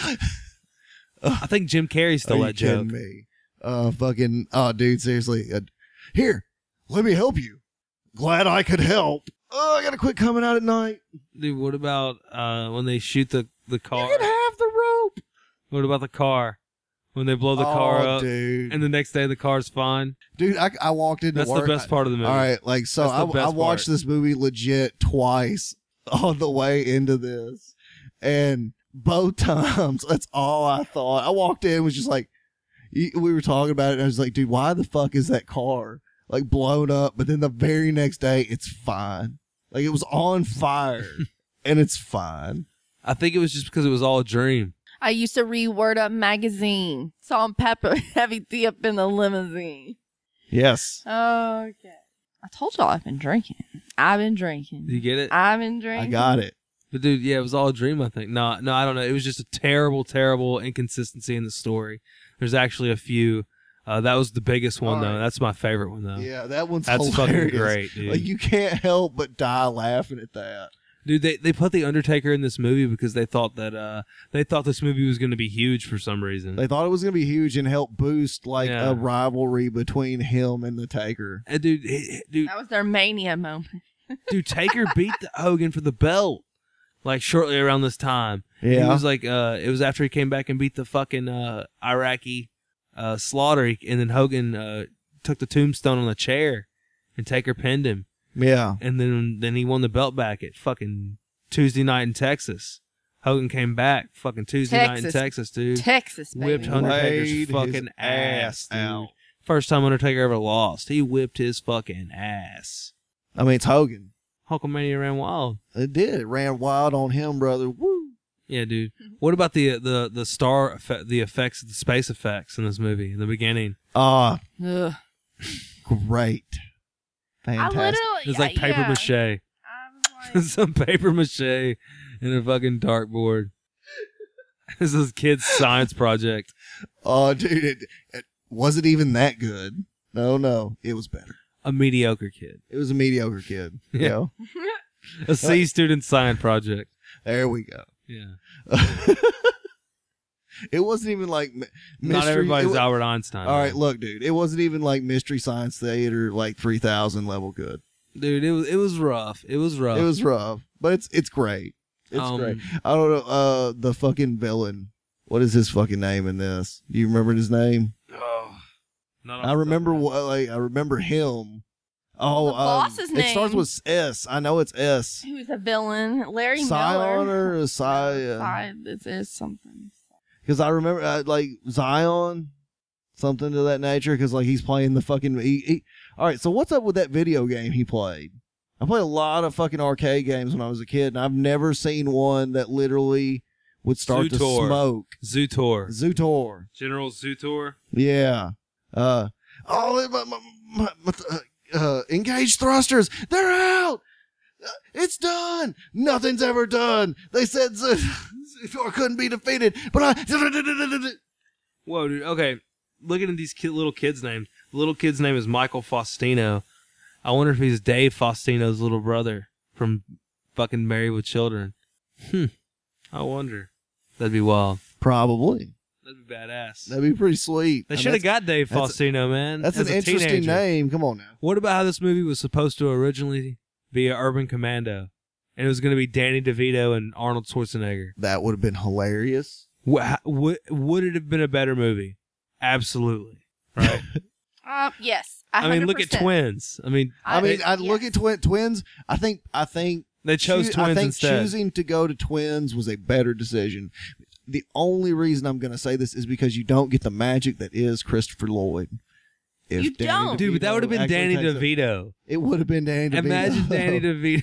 I think Jim Carrey stole Are you that joke. kidding me? Uh, fucking, oh, dude, seriously. Uh, here, let me help you. Glad I could help. Oh, I gotta quit coming out at night. Dude, what about uh, when they shoot the, the car? You can have the rope. What about the car? When they blow the car oh, up, dude. and the next day the car's fine. dude, I, I walked into That's work. the best part of the movie. All right, like, so That's the I, best I watched part. this movie legit twice on the way into this. And both times, that's all I thought. I walked in, was just like, y- we were talking about it, and I was like, dude, why the fuck is that car like blown up? But then the very next day, it's fine. Like, it was on fire, and it's fine. I think it was just because it was all a dream. I used to read Word Up magazine. Salt and pepper, heavy tea up in the limousine. Yes. Okay. I told y'all I've been drinking. I've been drinking. Do you get it? I've been drinking. I got it. But dude, yeah, it was all a dream. I think. No, no, I don't know. It was just a terrible, terrible inconsistency in the story. There's actually a few. Uh, that was the biggest one All though. right. That's my favorite one though. Yeah, that one's That's hilarious. fucking great, dude. Like, you can't help but die laughing at that. Dude, they they put the Undertaker in this movie because they thought that uh they thought this movie was going to be huge for some reason. They thought it was going to be huge and help boost like Yeah. a rivalry between him and the Taker. And dude, he- dude, That was their mania moment. dude, Taker beat the Hogan for the belt like shortly around this time. It Yeah. was like uh it was after he came back and beat the fucking uh Iraqi uh Slaughter, and then Hogan uh took the tombstone on the chair and Taker pinned him. Yeah. And then then he won the belt back at fucking Tuesday night in Texas. Hogan came back fucking Tuesday night in Texas. Texas, dude. Texas, baby. Whipped Undertaker's Laid fucking his ass, ass dude. out. First time Undertaker ever lost. He whipped his fucking ass. I mean, it's Hogan. Hulkamania ran wild. It did. It ran wild on him, brother. Woo. Yeah, dude. What about the the the star effect, the effects, the space effects in this movie in the beginning? Ah, Ugh. great. I Fantastic. literally. It's like paper yeah. mache. I was like, Some paper mache and a fucking dartboard. This is kid's science project. Oh, dude. It, it wasn't even that good. No, no. It was better. A mediocre kid. It was a mediocre kid. You Yeah. know? A C student science project. There we go. Yeah. It wasn't even like mi- mystery. Not everybody's it wa- Albert Einstein. All man. right, look, dude. It wasn't even like Mystery Science Theater like three thousand level good. dude, it was it was rough. It was rough. It was rough, but it's it's great. It's Um, great. I don't know. Uh, the fucking villain. What is his fucking name in this? Do you remember his name? Oh, not off I the remember. top of my What, like I remember him. Oh, The um, boss's It starts name? with S. I know it's S. Who's a villain? Larry Zion Miller. or Cy? Cy- It's, it's something. Because I remember uh, like Zion, something to that nature. Because like he's playing the fucking. He, he, all right, so what's up with that video game he played? I played a lot of fucking arcade games when I was a kid, and I've never seen one that literally would start to Zootor. smoke. Zootor. Zootor. General Zootor. Yeah. Uh. Oh, my, my, my, my, uh, uh, engaged thrusters. They're out. Uh, It's done. Nothing's ever done. They said Z- Zootor couldn't be defeated, but I. Whoa, dude. Okay, looking at these kid, little kids' names. The little kid's name is Michael Faustino. I wonder if he's Dave Faustino's little brother from fucking Married with Children. Hmm. I wonder. That'd be wild. Probably. That'd be badass. That'd be pretty sweet. They I mean, should have that's- got Dave that's- Faustino, man. That's as an a interesting teenager. name. Come on now. What about how this movie was supposed to originally be an Urban Commando, and it was going to be Danny DeVito and Arnold Schwarzenegger? That would have been hilarious. Wha- Would would it have been a better movie? Absolutely. Right. Uh, yes. I mean, look at one hundred percent. twins. I mean, I mean, they, I'd look at twin, twins. I think. I think. they chose choo- twins I think instead. choosing to go to twins was a better decision. The only reason I'm going to say this is because you don't get the magic that is Christopher Lloyd. If You Danny don't. Dude, but that DeVito would have been actually Danny takes it- DeVito. It would have been Danny DeVito. Imagine Danny DeVito.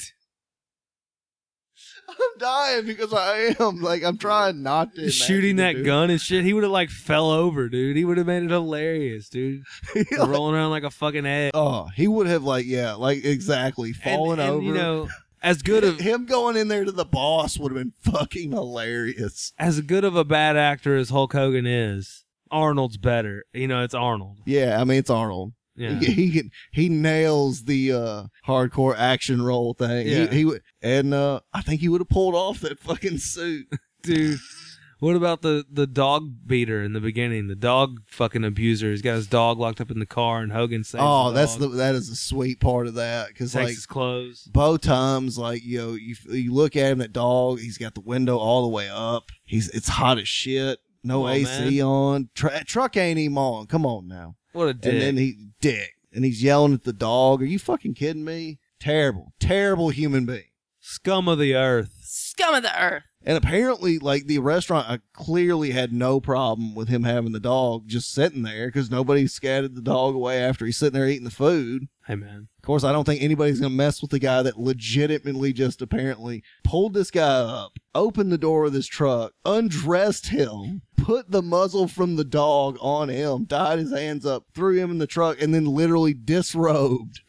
I'm dying because I am like I'm trying not to imagine shooting it, that dude. gun and shit. He would have like fell over, dude. He would have made it hilarious, dude. Rolling around like a fucking egg. Oh, he would have like yeah, like exactly fallen and, and, over. You know, as good of him going in there to the boss would have been fucking hilarious. as good of a bad actor as Hulk Hogan is, Arnold's better. You know, it's Arnold. Yeah, I mean it's Arnold. Yeah. He he, can, he nails the uh, hardcore action role thing. Yeah. He, he would, and uh, I think he would have pulled off that fucking suit. Dude, what about the, the dog beater in the beginning? The dog fucking abuser. He's got his dog locked up in the car, and Hogan saves Oh, the that's dog. the that is a sweet part of that because Takes like his clothes. both times, like you know, you you look at him, that dog, he's got the window all the way up. He's it's hot as shit. No Oh, A C man. on. Tra- truck ain't even on. Come on now. What a dick. And then he dick, and he's yelling at the dog. Are you fucking kidding me? Terrible, terrible human being. Scum of the earth. Scum of the earth. And apparently, like the restaurant, uh, clearly had no problem with him having the dog just sitting there because nobody scattered the dog away after he's sitting there eating the food. Hey, man. Of course, I don't think anybody's going to mess with the guy that legitimately just apparently pulled this guy up, opened the door of his truck, undressed him, put the muzzle from the dog on him, tied his hands up, threw him in the truck, and then literally disrobed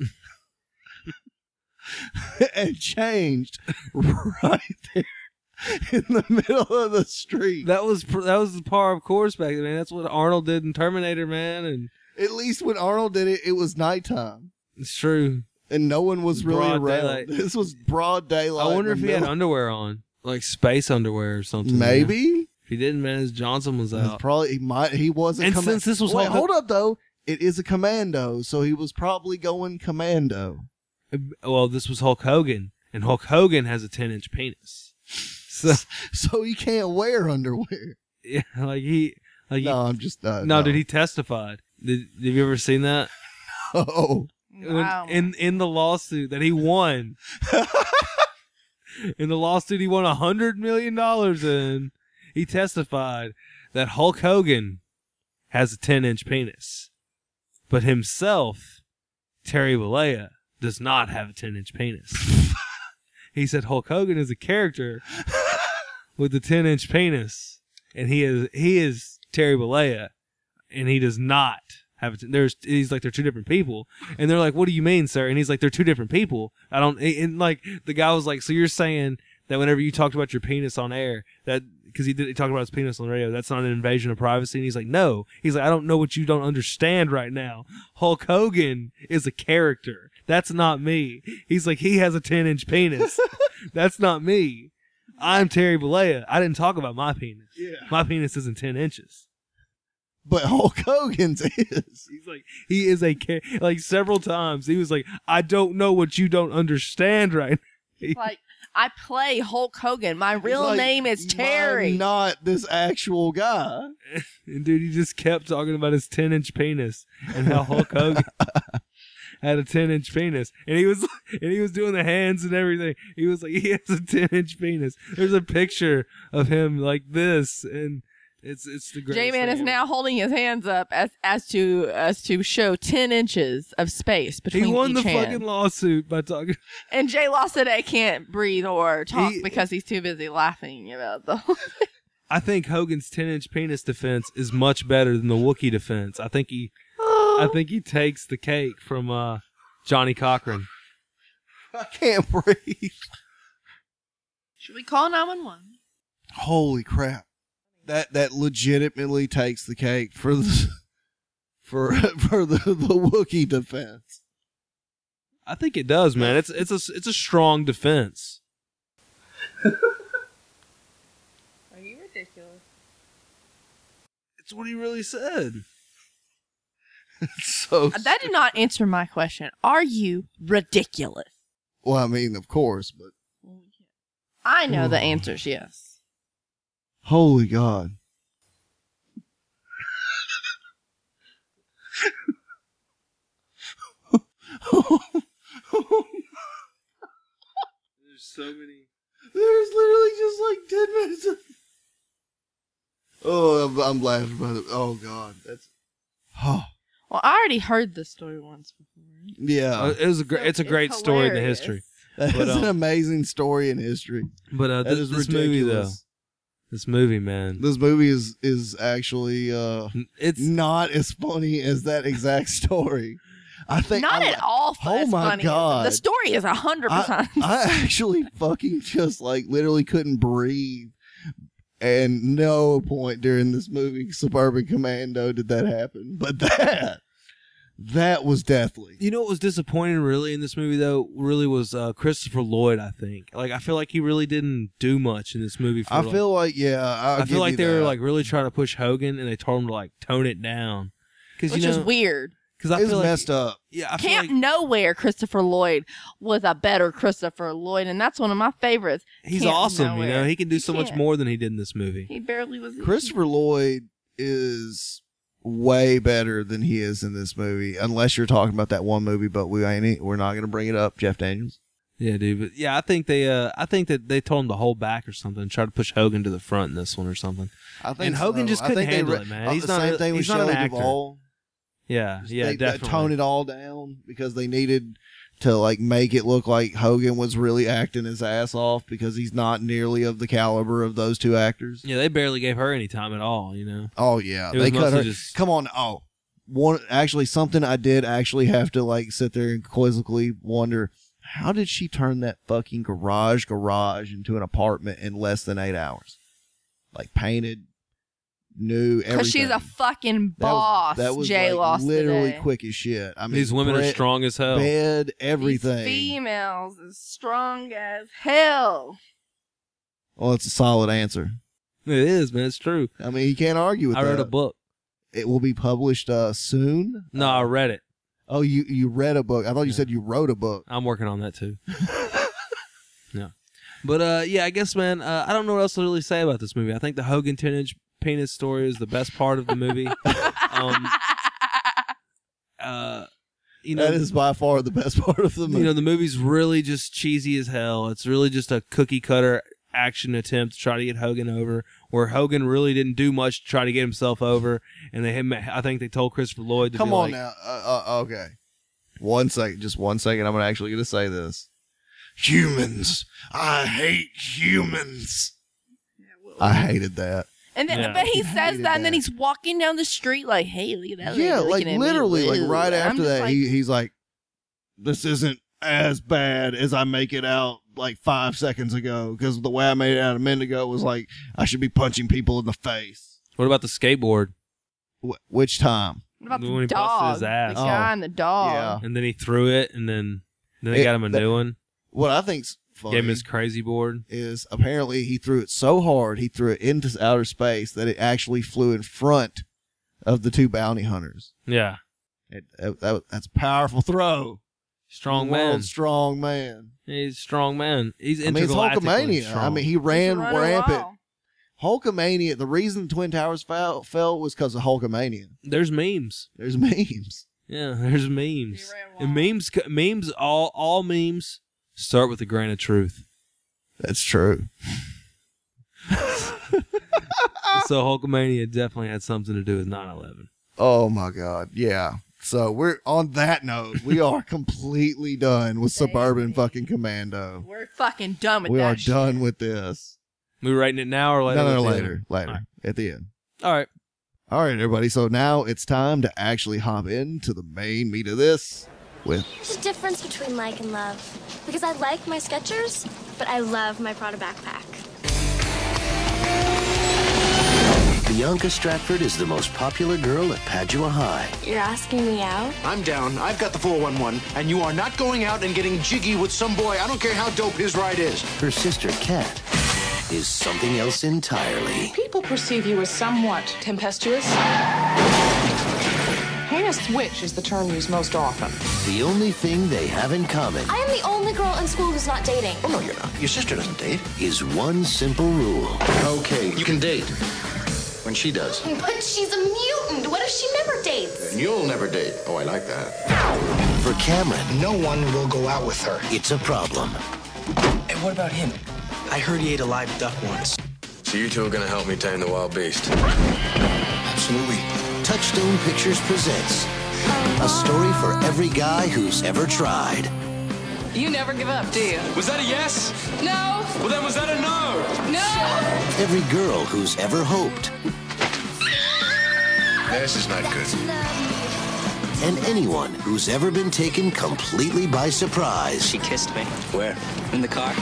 and changed right there in the middle of the street. That was pr- that was the power of course back then, man. That's what Arnold did in Terminator, man, and At least when Arnold did it, it was nighttime. it's true. And no one was really Broad around. daylight. This was broad daylight. I wonder in if the he had middle- underwear on, like space underwear or something. man. Maybe. If he didn't, man, his Johnson was It's out. Probably he might. He was a And commando. since this was Wait, Hulk- hold up though. It is a commando, so he was probably going commando. Well, this was Hulk Hogan, and Hulk Hogan has a ten inch penis. So So he can't wear underwear. yeah, like he, like No, I'm just uh, no, did he testified? Did Have you ever seen that? Oh, When- Wow. in in the lawsuit that he won. In the lawsuit he won a hundred million dollars in, he testified that Hulk Hogan has a ten inch penis, but himself, Terry Bollea, does not have a ten inch penis. He said Hulk Hogan is a character with a ten inch penis, and he is he is Terry Bollea, and he does not have it. There's he's like they're two different people, and they're like, "What do you mean, sir?" And he's like, "They're two different people." I don't. And like the guy was like, "So you're saying that whenever you talked about your penis on air, that because he did he talked about his penis on the radio, that's not an invasion of privacy?" And he's like, "No." He's like, "I don't know what you don't understand right now. Hulk Hogan is a character. That's not me." He's like, "He has a ten inch penis. That's not me." I'm Terry Bollea. I didn't talk about my penis. Yeah. My penis isn't ten inches. But Hulk Hogan's is. He's like, he is a, ca- like several times, he was like, I don't know what you don't understand right now. Like, I play Hulk Hogan. My real Like, name is Terry. I'm not this actual guy. And dude, he just kept talking about his ten inch penis and how Hulk Hogan had a ten inch penis. And he was, and he was doing the hands and everything. He was like, he has a ten inch penis. There's a picture of him like this, and It's it's the greatest. J-Man thing is ever. now holding his hands up as as to as to show ten inches of space between He won each the hand. fucking lawsuit by talking. And Jay Law today can't breathe or talk He- because he's too busy laughing about the. I think Hogan's ten inch penis defense is much better than the Wookiee defense. I think he, I think he takes the cake from uh, Johnny Cochran. I can't breathe. Should we call nine one one? Holy crap. That that legitimately takes the cake for the for for the, the Wookiee defense. I think it does, man. It's it's a it's a strong defense. Are you ridiculous? It's what he really said. So That did not answer my question. Are you ridiculous? well, I mean, of course, but I know the answer's yes. holy God. There's so many. There's literally just like ten minutes of. Oh, I'm, I'm laughing about it. Oh God, that's. Oh Well, I already heard this story once before. yeah, Uh, it was a great. It's a great story in the hilarious. history. that's but, um, an amazing story in history. But uh, That this, is this movie though, ridiculous. this movie, man, This movie is is actually uh, it's not as funny as that exact story. I think Not I, at all. Oh as my funny. God. The story is a hundred I, percent. I actually fucking just like literally couldn't breathe. And no point during this movie, Suburban Commando, did that happen. But that, that was deathly. You know what was disappointing really in this movie though? Really was uh, Christopher Lloyd. I think. Like I feel like he really didn't do much in this movie. For, I like- feel like, yeah. I'll I feel like give they you were that. like really trying to push Hogan, and they told him to like tone it down. Because Which you know, is weird. Because I It's feel like, messed up. Yeah, I feel Camp like Nowhere, Christopher Lloyd was a better Christopher Lloyd, and that's one of my favorites. he's Camp awesome. You Nowhere. know, he can do You so much can't. more than he did in this movie. He barely was. Christopher Lloyd is way better than he is in this movie, unless you're talking about that one movie, but we ain't, we're not going to bring it up, Jeff Daniels. Yeah, dude. But yeah, I think they, uh, I think that they told him to hold back or something, and try to push Hogan to the front in this one or something. I think And Hogan so. just I couldn't think they handle re- it, man. uh, He's the not same a- thing with he's not an Shelley actor. Duvall. Yeah, yeah, they, they definitely. tone it all down because they needed to like make it look like Hogan was really acting his ass off because he's not nearly of the caliber of those two actors. Yeah, they barely gave her any time at all. You know. Oh yeah, It was they cut mostly her. just- Come on, oh, one actually something I did actually have to like sit there and quizzically wonder how did she turn that fucking garage garage into an apartment in less than eight hours? Like painted, new, everything. Because she's a fucking That was- boss. That was Jay like, lost literally today. quick as shit. I mean, These women are bread- strong as hell. Bed, These everything. females as strong as hell. Well, it's a solid answer. It is, man. It's true. I mean, you can't argue with I that. read a book. It will be published uh, soon. No, I read it. Oh, you you read a book? I thought you Yeah. said you wrote a book. I'm working on that too. Yeah, but uh, yeah, I guess, man. Uh, I don't know what else to really say about this movie. I think the Hogan ten inch penis story is the best part of the movie. um, uh, you know, That is by far the best part of the movie. you know, the movie's really just cheesy as hell. It's really just a cookie cutter action attempt to try to get Hogan over, where Hogan really didn't do much to try to get himself over, and they him. I think they told Christopher Lloyd to Come be on like, now. Uh, uh, okay. One second. Just one second. I'm actually going to say this. Humans. I hate humans. I hated that. And then, Yeah. but he I says hated that, and then that. he's walking down the street like, "Hey, look at that!" Yeah, lady like looking at me. literally, like Ugh. right I'm after just that, like, he he's like, "This isn't as bad as I make it out like five seconds ago." Because the way I made it out a minute ago was like I should be punching people in the face. "What about the skateboard?" Wh- which time? What about When the he busted dog? his ass. The Oh. guy and the dog. Yeah. And then he threw it, and then then they It- got him a that- new one. What I think's funny. Gave him his crazy board. Is apparently he threw it so hard he threw it into outer space that it actually flew in front of the two bounty hunters. Yeah. It, that, that, that's a powerful throw. Strong World man. Strong man. He's a strong man. He's I mean, it's intergalactically Hulkamania. strong. I mean, he ran He's a rampant. while. Hulkamania. The reason the Twin Towers fell, fell was because of Hulkamania. There's memes. There's memes. Yeah, there's memes. He ran And wild. memes, memes, all all memes start with a grain of truth. That's true. So Hulkamania definitely had something to do with nine eleven. Oh my God. Yeah. So we're on that note. We are completely done with Suburban fucking Commando. We're fucking done with We that are shit. done with this. We rating it now or later? No, no, at the later. end? Later. All right. At the end. All right. All right, everybody. So now it's time to actually hop into the main meat of this with There's a difference between like and love. Because I like my Skechers, but I love my Prada backpack. Bianca Stratford is the most popular girl at Padua High. You're asking me out? I'm down. I've got the four one one, and you are not going out and getting jiggy with some boy. I don't care how dope his ride is. Her sister, Kat, is something else entirely. People perceive you as somewhat tempestuous. Heinous witch is the term used most often. The only thing they have in common I am the only girl in school who's not dating. Oh, no, you're not. Your sister doesn't date. is one simple rule. Okay, you can date. When she does. But she's a mutant. What if she never dates? And you'll never date. Oh, I like that. For Cameron, No one will go out with her. it's a problem. And what about him? I heard he ate a live duck once. So you two are gonna help me tame the wild beast? Absolutely. Touchstone Pictures presents a story for every guy who's ever tried. You never give up, do you? Was that a yes? No! Well, then was that a no? No! Every girl who's ever hoped. This is not good. And anyone who's ever been taken completely by surprise. She kissed me. Where? In the car.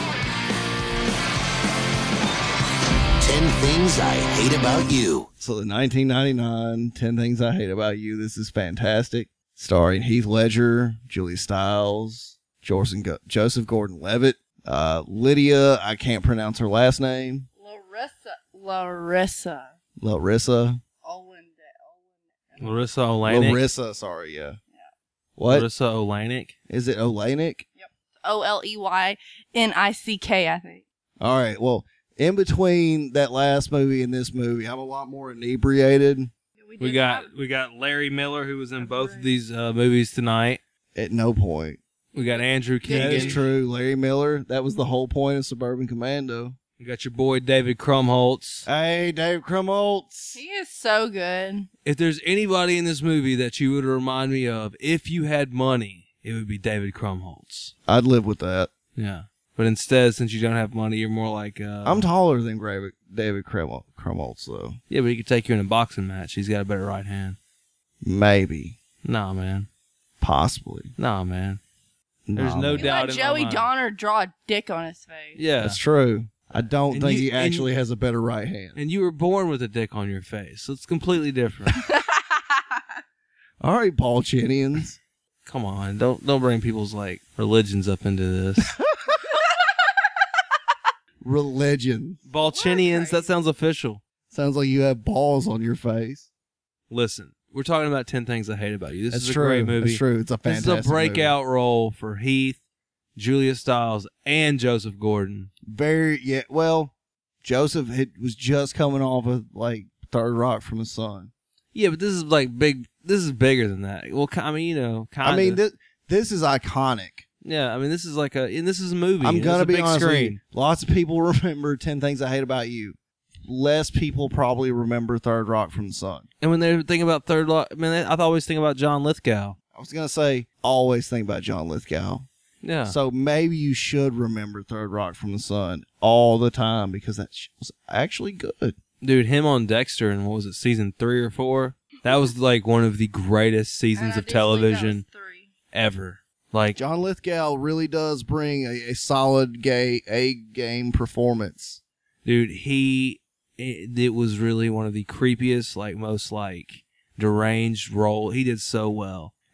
Ten Things I Hate About You. so the nineteen ninety-nine ten Things I Hate About You. This is fantastic. Starring Heath Ledger, Julia Stiles, Joseph Joseph Gordon-Levitt, uh, Lydia. I can't pronounce her last name. Larissa. Larissa. Larissa. Owen. Larissa Olanik. Larissa. Sorry. Yeah. What Larissa Olanik. is it? Olenek. O L E Y N I C K, I think. All right. Well, in between that last movie and this movie, I'm a lot more inebriated. We did got have- we got Larry Miller, who was in both of these uh, movies tonight. At no point. We got Andrew That is Keegan. true. Larry Miller. That was the whole point of Suburban Commando. We got your boy David Krumholtz. Hey, Dave Krumholtz. He is so good. If there's anybody in this movie that you would remind me of, if you had money, it would be David Krumholtz. I'd live with that. Yeah. But instead, since you don't have money, you're more like... Uh, I'm taller than Gra- David Krumholtz, Krumholtz, though. yeah, but he could take you in a boxing match. He's got a better right hand. Maybe. Nah, man. Possibly. Nah, man. There's Nah, no man. He doubt let in Joey my mind. Donner draw a dick on his face. Yeah. That's true. I don't And think you- he and- actually has a better right hand. And you were born with a dick on your face, so it's completely different. All right, Paul Chinians. Come on, don't don't bring people's like religions up into this. Religion. Balchinians, that sounds official. Sounds like you have balls on your face. Listen, we're talking about ten Things I Hate About You. This That's is a true. great movie. That's true. It's a This fantastic is a breakout role for Heath, Julia Stiles, and Joseph Gordon. Very, yeah. Well, Joseph had, was just coming off of like Third Rock from the Sun. Yeah, but this is like big. This is bigger than that. Well, I mean, you know, kind of. I mean, this, this is iconic. yeah, I mean, this is like a. And this is a movie. I'm and gonna it's a be big honest with screen. you. Lots of people remember ten Things I Hate About You. Less people probably remember Third Rock from the Sun. And when they're thinking about Third Rock, I mean, I always think about John Lithgow. I was gonna say always think about John Lithgow. Yeah. So maybe you should remember Third Rock from the Sun all the time because that sh- was actually good. Dude, him on Dexter in, what was it, season three or four? That was like one of the greatest seasons of television ever. Like, John Lithgow really does bring a, a solid gay A game performance. dude, he, it, it was really one of the creepiest, like most like deranged role. He did so well.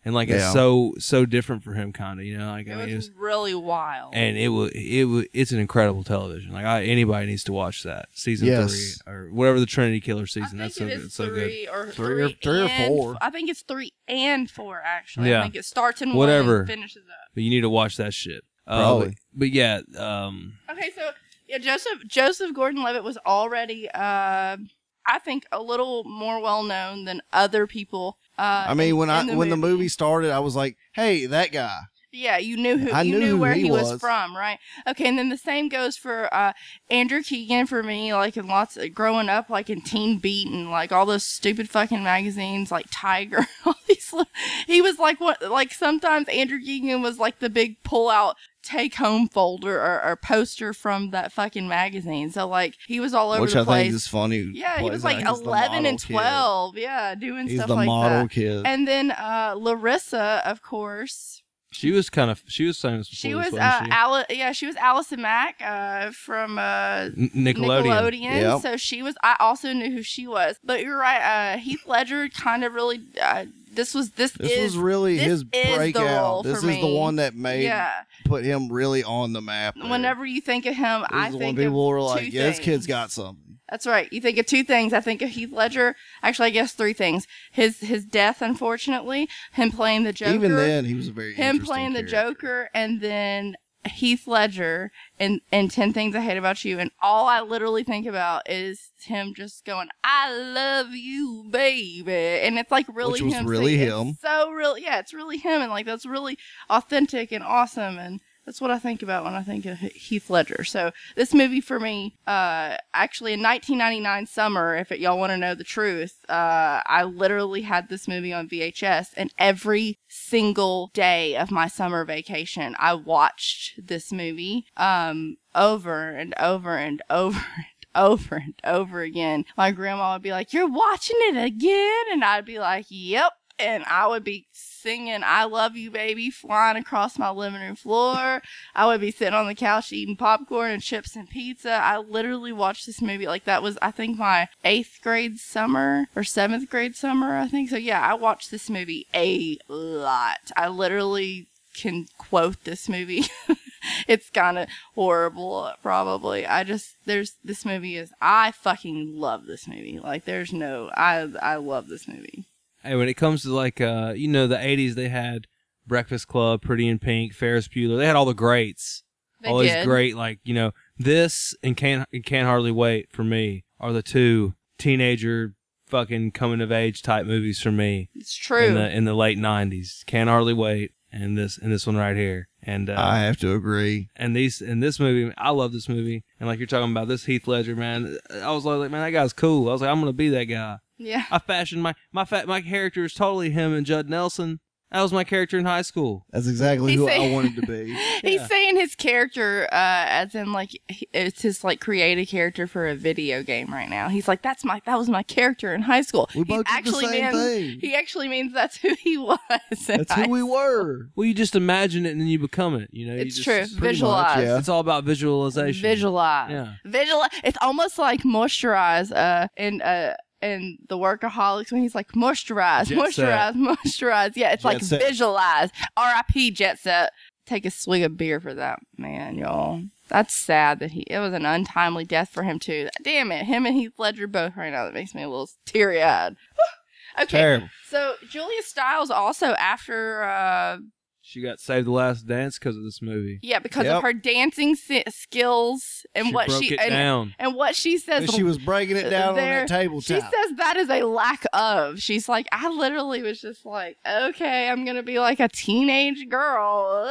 and like Yeah. it's so so different for him, kind of. You know, like It I was, mean, it was, really wild. and it was it was it's an incredible television. Like I, anybody needs to watch that season Yes. three or whatever the Trinity Killer season. I That's think so it good. is So three good. or Three three, or- three or and- four. I think it's three and four actually. Yeah. I think it starts in Whatever. one and finishes up. But you need to watch that shit. Uh, Probably. but, but yeah, um, Okay, so yeah, Joseph Joseph Gordon-Levitt was already, uh, I think, a little more well known than other people. Uh, I mean, in- when I in the when the movie. movie started, I was like, "Hey, that guy." Yeah, you knew who I you knew knew who where he he was. was. from, right? Okay, and then the same goes for uh, Andrew Keegan for me. Like in lots of, growing up, like in Teen Beat and like all those stupid fucking magazines, like Tiger. All these, little, he was like what? Like sometimes Andrew Keegan was like the big pull out take home folder or, or poster from that fucking magazine. So like he was all over Which the I place. think is funny. Yeah, he plays was that. like He's the eleven model and kid. twelve. Yeah, doing He's stuff the like model that. kid. And then uh, Larissa, of course. she was kind of she was famous before She this, was wasn't uh, she? Ali- yeah, she was Allison Mack uh, from uh, N- Nickelodeon. Nickelodeon. Yep. So she was. I also knew who she was. But you're right. Uh, Heath Ledger kind of really. Uh, this was this, This is was really this his is the breakout. role This for is the me. one that made Yeah. put him really on the map. there. Whenever you think of him, This I is the think one people of were two like, "Yeah, this things. kid's got something." That's right. You think of two things. I think of Heath Ledger. Actually, I guess three things. His his death, unfortunately. Him playing the Joker. Even then, he was a very him interesting playing the character. Joker, and then Heath Ledger and and ten Things I Hate About You, and all I literally think about is him just going, "I love you, baby," and it's like really Which was him. really singing. him. It's so real, yeah, it's really him, and like that's really authentic and awesome, and that's what I think about when I think of Heath Ledger. So this movie for me, uh, actually in nineteen ninety-nine summer, if it, y'all want to know the truth, uh, I literally had this movie on V H S, and every single day of my summer vacation, I watched this movie um, over and over and over. and Over and over again. My grandma would be like, "You're watching it again?" And I'd be like, "Yep." And I would be singing "I Love You, Baby" flying across my living room floor. I would be sitting on the couch eating popcorn and chips and pizza. I literally watched this movie like that was, I think, my eighth grade summer or seventh grade summer, I think. So yeah, I watched this movie a lot. I literally can quote this movie. It's kind of horrible, probably. I just, there's, this movie is, I fucking love this movie. Like, there's no, I, I love this movie. Hey, when it comes to like, uh, you know, the eighties, they had Breakfast Club, Pretty in Pink, Ferris Bueller. They had all the greats. They all these did. great, like, you know, this and Can't, and Can't Hardly Wait for me are the two teenager fucking coming of age type movies for me. It's true. In the, in the late nineties. Can't Hardly Wait and this, and this one right here. And, uh, I have to agree. And these, in this movie, I love this movie. And like you're talking about this Heath Ledger, man, I was like, man, that guy's cool. I was like, I'm going to be that guy. Yeah. I fashioned my my fa- my character is totally him and Judd Nelson. That was my character in high school. That's exactly He's who saying- I wanted to be. He's saying his character, uh, as in like he- it's his like creative character for a video game right now. He's like, that's my that was my character in high school. We both He's did the actually same means, thing. He actually means that's who he was. in That's high who we were. Well, you just imagine it and then you become it. You know, you It's just, true. it's pretty Visualize. much- yeah. It's all about visualization. Visualize. Yeah. Visualize. It's almost like moisturize. Uh, in uh. in the Workaholics when he's like moisturize, Jet moisturize, Set. moisturize. Yeah, it's Jet like Set. visualize. R I P Jet Set. Take a swig of beer for that man, y'all. That's sad that he. It was an untimely death for him too. Damn it, him and Heath Ledger both right now. That makes me a little teary eyed. Okay, Terrible. so Julia Stiles also after. Uh, She got saved the last dance because of this movie. Yeah, because Yep. of her dancing si- skills and She what broke she it and, down. and what she says. And she was breaking it down on there- that tabletop. She says that is a lack of. She's like, I literally was just like, okay, I'm gonna be like a teenage girl,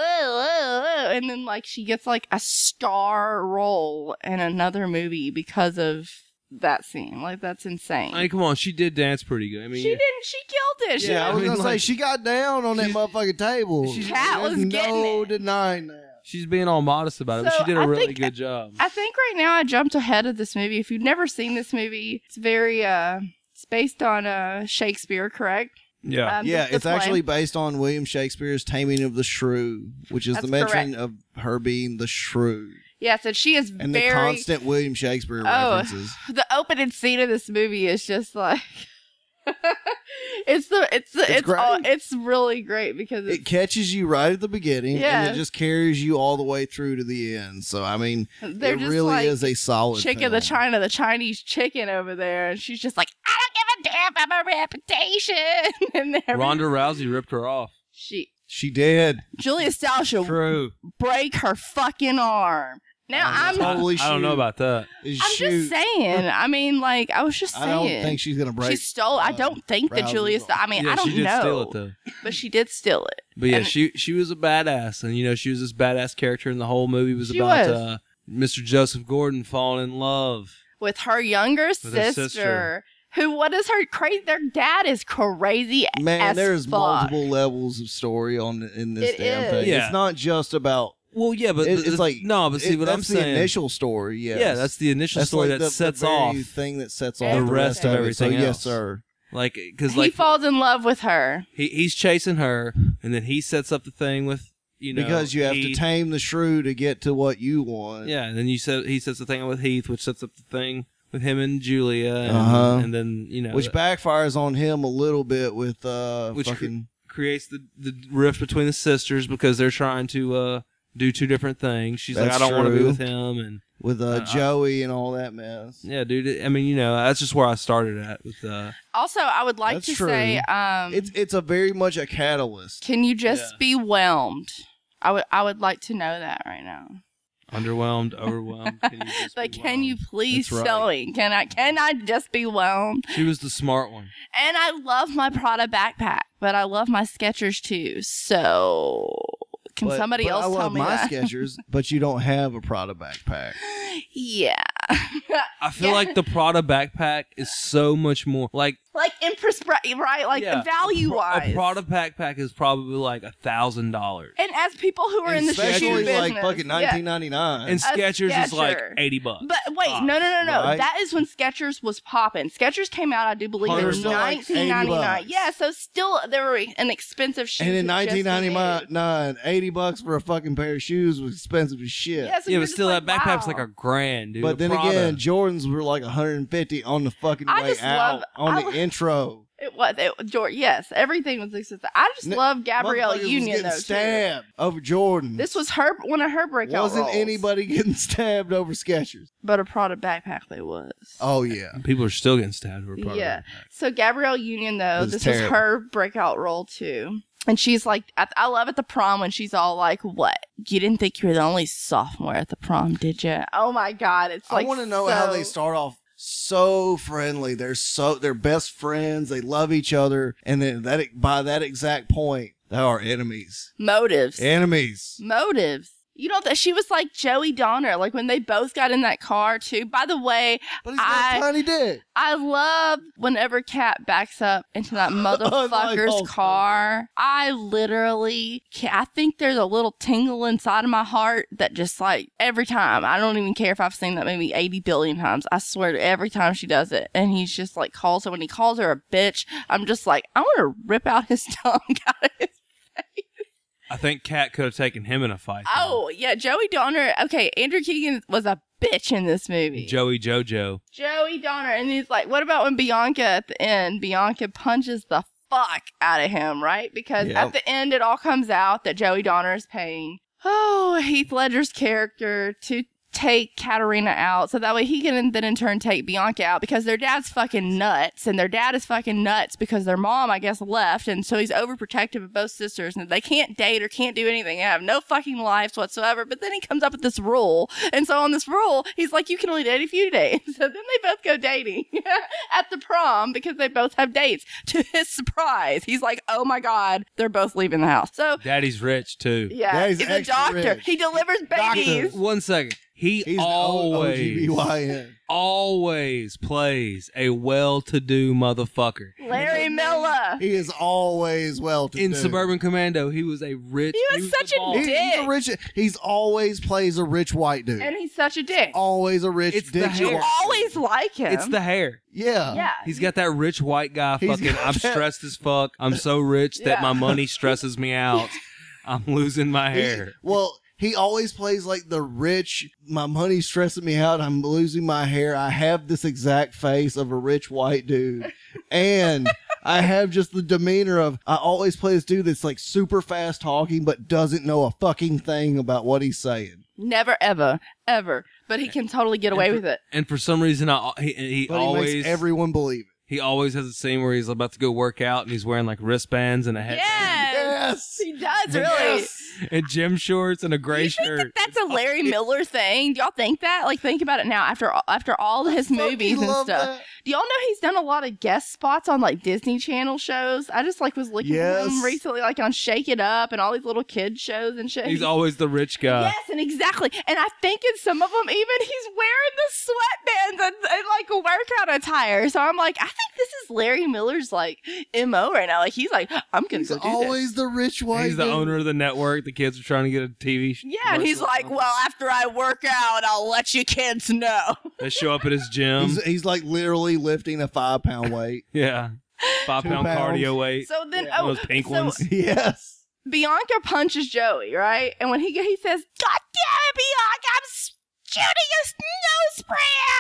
and then like she gets like a star role in another movie because of that scene. Like that's insane. I mean, come on, she did dance pretty good. I mean, she didn't. She killed it. She Yeah, I was I mean, gonna say like- she got down on that motherfucking table. she's- Cat was There's getting no it. denying that. she's being all modest about it, but So, she did a I really think- good job. I think right now I jumped ahead of this movie. If you've never seen this movie, it's very uh it's based on uh Shakespeare, correct? yeah. Um, Yeah, the- the it's play. actually based on William Shakespeare's Taming of the Shrew, which is That's the mention correct. of her being the shrew Yeah, so she is and very the constant William Shakespeare Oh. references. the opening scene of this movie is just like It's the it's the It's it's great. all, it's really great because it's, It catches you right at the beginning, and Yes. it just carries you all the way through to the end. So I mean, They're it just really like is a solid chicken film. the China, the Chinese chicken over there, and she's just like, I don't give a damn about my reputation. And every- Ronda Rousey ripped her off. she She did. Julia Stiles should True. break her fucking arm. Now I'm Holy I don't know shoot. about that. I'm Shoot. just saying. I mean, like I was just I saying. don't think she's gonna break. She stole. I uh, don't think that Rousey's Julia. arm. St- I mean, Yeah, I don't she did know. steal it though. But she did steal it. But yeah, And- she she was a badass, and you know she was this badass character, and the whole movie was She about was. Uh, Mister Joseph Gordon falling in love. with her younger her sister, sister. who what is her crazy? Their dad is crazy. Man, as there's fuck. multiple levels of story on in this It damn is. thing. Yeah. It's not just about. Well, yeah, but It- th- it's like no, but see it- what that's I'm the saying. initial story. Yes. Yeah, that's the initial That's story like that the, sets the very off thing that sets the off the rest rest of of it. So everything yes, else. sir. like because He like falls in love with her. he he's chasing her, and then he sets up the thing with you know Because you have to Heath. tame the shrew to get to what you want. Yeah, and then you said he sets the thing with Heath, which sets up the thing with him and Julia, and, Uh-huh. and then you know Which backfires on him a little bit with uh which cre- fucking creates the the rift between the sisters because they're trying to uh do two different things. She's like, That's I don't want to be true. with him, and with uh, I- I- Joey and all that mess. yeah, dude. it- I mean, you know, that's just where I started at with uh. Also, I would like That's to true. say, um, It's it's a very much a catalyst. can you just be whelmed? I would I would like to know that right now. Underwhelmed, overwhelmed. Can you just Like, be can whelmed? you please That's right. tell me? Can I can I just be whelmed? She was the smart one. And I love my Prada backpack, but I love my Skechers too. So can But- somebody but else I love tell me my that? Skechers, but you don't have a Prada backpack. Yeah. I feel Yeah. like the Prada backpack is so much more like Like in perspective, right? Like yeah, value a wise. Prada backpack is probably like a thousand dollars, And as people who are in the shoe Especially business, like fucking yeah. nineteen ninety-nine. and Skechers is like Skechers. eighty bucks. But wait, no, no, no, no. Right. That is when Skechers was popping. Skechers came out, I do believe, They were in still like nineteen ninety-nine. eighty bucks. Yeah, so still they were an expensive shoe. And in to just nineteen be ninety-nine, eighty bucks for a fucking pair of shoes was expensive as shit. made. Yeah, so yeah, you're but just still, like, that backpack's wow. like a grand, dude. But a then Prada. again, Jordans were like one hundred fifty on the fucking I way just out love- on I the lo- intro. It was. It, George, yes, everything was expensive. I just N- love Gabrielle Motherfuckers was Union getting though. Too. stabbed over Jordan. This was her one of her breakout Wasn't roles. anybody getting stabbed over Skechers? But a Prada backpack they was. Oh yeah. people are still getting stabbed over Prada. Yeah. So Gabrielle Union though, That's this terrible. was her breakout role too. And she's like, at, I love at the prom when she's all like, "What? You didn't think you were the only sophomore at the prom, did you?" Oh my God, it's like I want to know so- how they start off so friendly. They're so they're best friends. They love each other, and then that by that exact point, they are enemies. motives. Enemies. Motives. You know that she was like Joey Donner, like when they both got in that car too. By the way, But he's got I a tiny dick. I love whenever Kat backs up into that motherfucker's all car. I literally, ca- I think there's a little tingle inside of my heart that just like every time, I don't even care if I've seen that maybe eighty billion times. I swear to every time she does it. And he's just like calls her, when he calls her a bitch, I'm just like, I want to rip out his tongue out of his face. I think Kat could have taken him in a fight. though. Oh, yeah. Joey Donner. Okay. Andrew Keegan was a bitch in this movie. Joey Jojo. Joey Donner. And he's like, what about when Bianca at the end, Bianca punches the fuck out of him, right? Because Yep. at the end, it all comes out that Joey Donner is paying, oh, Heath Ledger's character to take Katarina out so that way he can then in turn take Bianca out because their dad's fucking nuts and their dad is fucking nuts because their mom, I guess, left, and so he's overprotective of both sisters and they can't date or can't do anything. They have no fucking lives whatsoever. But then he comes up with this rule, and so on this rule he's like, you can only date if you date. So then they both go dating at the prom because they both have dates. To his surprise, he's like, oh my God, they're both leaving the house. So Daddy's rich too. yeah, Daddy's he's a extra doctor. rich. He delivers babies. One second. He He's always, the O G B Y N. always plays a well-to-do motherfucker. Larry Miller. He is always well to In do. Suburban Commando, he was a rich. He was such the a boss. He- he's a dick. rich. He's always plays a rich white dude. And he's such a dick. always a rich It's the dick. hair. You joint. always like him. It's the hair. Yeah. yeah. He's got that rich white guy He's fucking. got I'm that- stressed as fuck. I'm so rich that Yeah. my money stresses me out. I'm losing my He- hair. well, He always plays like the rich, my money's stressing me out, I'm losing my hair. I have this exact face of a rich white dude. And I have just the demeanor of, I always play this dude that's like super fast talking, but doesn't know a fucking thing about what he's saying. Never, ever, ever. But he can totally get away for, with it. And for some reason, I, he, he But always he makes everyone believe it. He always has a scene where he's about to go work out and he's wearing like wristbands and a headband. Yes, he does really. And gym shorts and a gray You shirt. think that that's a Larry Miller thing? Do y'all think that? Like, think about it now. After after all his movies and love stuff, that. do y'all know he's done a lot of guest spots on like Disney Channel shows? I just like was looking at him Yes. recently, like on Shake It Up and all these little kid shows and shit. He's always the rich guy. Yes, and exactly. And I think in some of them, even he's wearing the sweatbands and, and like a workout attire. So I'm like, I think this is Larry Miller's like M O right now. Like he's like, I'm gonna He's go do always this. the rich white He's the dude. owner of the network. The kids are trying to get a T V show. Yeah, and he's like, well, after I work out, I'll let you kids know. They show up at his gym. He's, he's like literally lifting a five pound weight. yeah. Five Two pound pounds. cardio weight. So then, One oh, of those pink so ones. Yes. Bianca punches Joey, right? And when he he says, God damn it, Bianca, I'm s- shooting a snow spray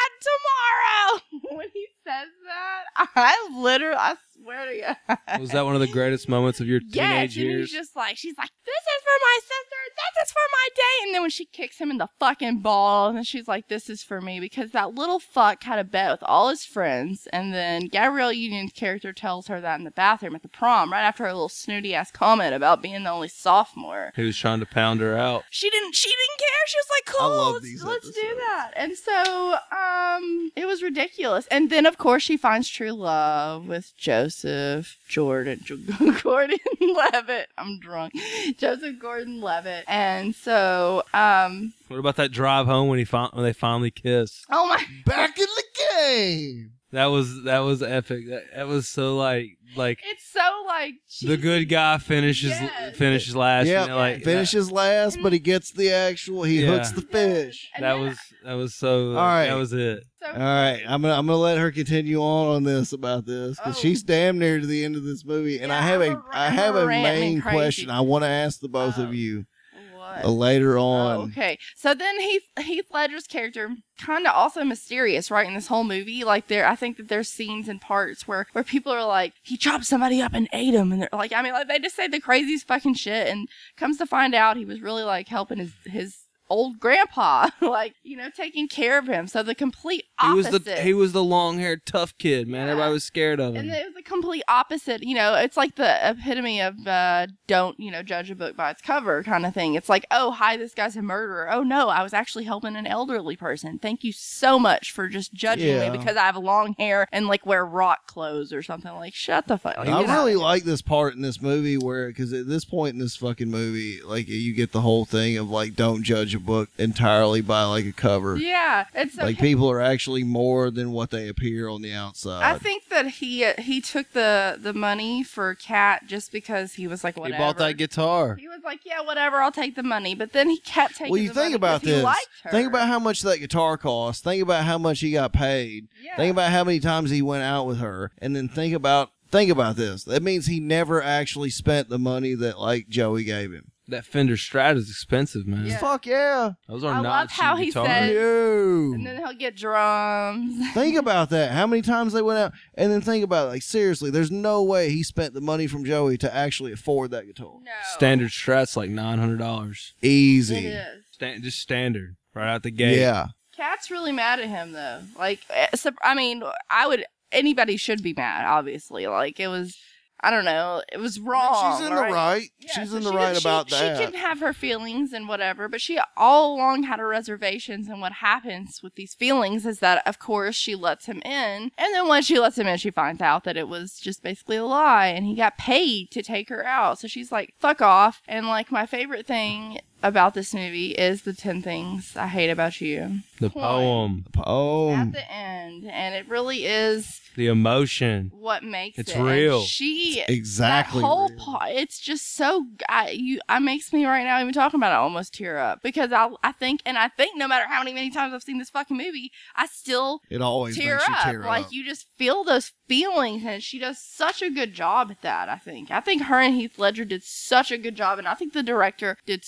ad tomorrow. When he says that, I literally, I swear to you. Was that one of the greatest moments of your Yes, teenage and years? he's just like, she's like, this is for my sister, this is for my day. And then when she kicks him in the fucking balls, and she's like, this is for me, because that little fuck had a bet with all his friends. And then Gabrielle Union's character tells her that in the bathroom at the prom, right after her little snooty ass comment about being the only sophomore. He was trying to pound her out. She didn't. She didn't care. She was like, "Cool, love let's, these let's do episodes. that." And so, um, it was ridiculous. And then, of course, she finds true love with Joseph Jordan, Gordon Levitt. I'm drunk. Joseph Gordon-Levitt. And so, um, What about that drive home when he fin- when they finally kiss? oh my, Back in the game. That was that was epic. That, that was so like like it's so like the good guy finishes Yes. finishes last. Yeah, you know, like finishes last, but he gets the actual. He Yeah. hooks the fish. And That then- was that was so. All right. That was it. so All right, I'm gonna I'm gonna let her continue on on this about this because Oh. she's damn near to the end of this movie, and Yeah, I have I'm a a- I I'm have a a ranting main crazy. question I want to ask the both Oh. of you what? uh, later on. Oh, okay. So then Heath Heath Ledger's character kind of also mysterious, right? In this whole movie, like there, I think that there's scenes and parts where where people are like, he chopped somebody up and ate him, and they're like, I mean, like they just say the craziest fucking shit, and comes to find out he was really like helping his his old grandpa, like you know, taking care of him. So the complete He opposite. was the he was the long haired tough kid, man. Yeah. Everybody was scared of him. And it was the complete opposite. You know, it's like the epitome of uh, don't, you know, judge a book by its cover kind of thing. It's like, oh, hi, this guy's a murderer. Oh, no, I was actually helping an elderly person. Thank you so much for just judging Yeah. me because I have long hair and like wear rock clothes or something. Like, shut the fuck. Like, I get out really of here. like this part in this movie where, because at this point in this fucking movie, like you get the whole thing of like, don't judge a book entirely by like a cover. Yeah, it's Like okay. people are actually more than what they appear on the outside. I think that he uh, he took the the money for Kat just because he was like, He whatever. bought that guitar. He was like, yeah, whatever, I'll take the money. But then he kept taking. Well, you the think money about 'cause he this. liked her. Think about how much that guitar cost. Think about how much he got paid. Yeah. Think about how many times he went out with her, and then think about think about this. That means he never actually spent the money that like Joey gave him. That Fender Strat is expensive, man. Yeah. Fuck yeah! Those are I not love cheap how he guitars. said- No. And then he'll get drums. Think about that. How many times they went out, and then think about it. Like seriously, there's no way he spent the money from Joey to actually afford that guitar. No. Standard Strat's like nine hundred dollars. Easy. It is. Stand, just standard, right out the gate. Yeah. Cat's really mad at him though. Like, eh, sup- I mean, I would. Anybody should be mad. Obviously, like it was. I don't know. It was wrong. She's in right? the right. Yeah, She's so in the she- right she- about that. She can have her feelings and whatever, but she all along had her reservations. And what happens with these feelings is that, of course, she lets him in. And then once she lets him in, she finds out that it was just basically a lie. And he got paid to take her out. So she's like, fuck off. And like, my favorite thing about this movie is the ten things I hate about you. The Point. poem, At Poem. the end. And it really is the emotion. what makes It's it. And real. she Exactly that whole real. part. It's just so. I you. I makes me right now even talking about it almost tear up because I. I think and I think no matter how many many times I've seen this fucking movie, I still It always tear makes you up. tear like up. you just feel those feelings, and she does such a good job at that. I think. I think her and Heath Ledger did such a good job, and I think the director did such a good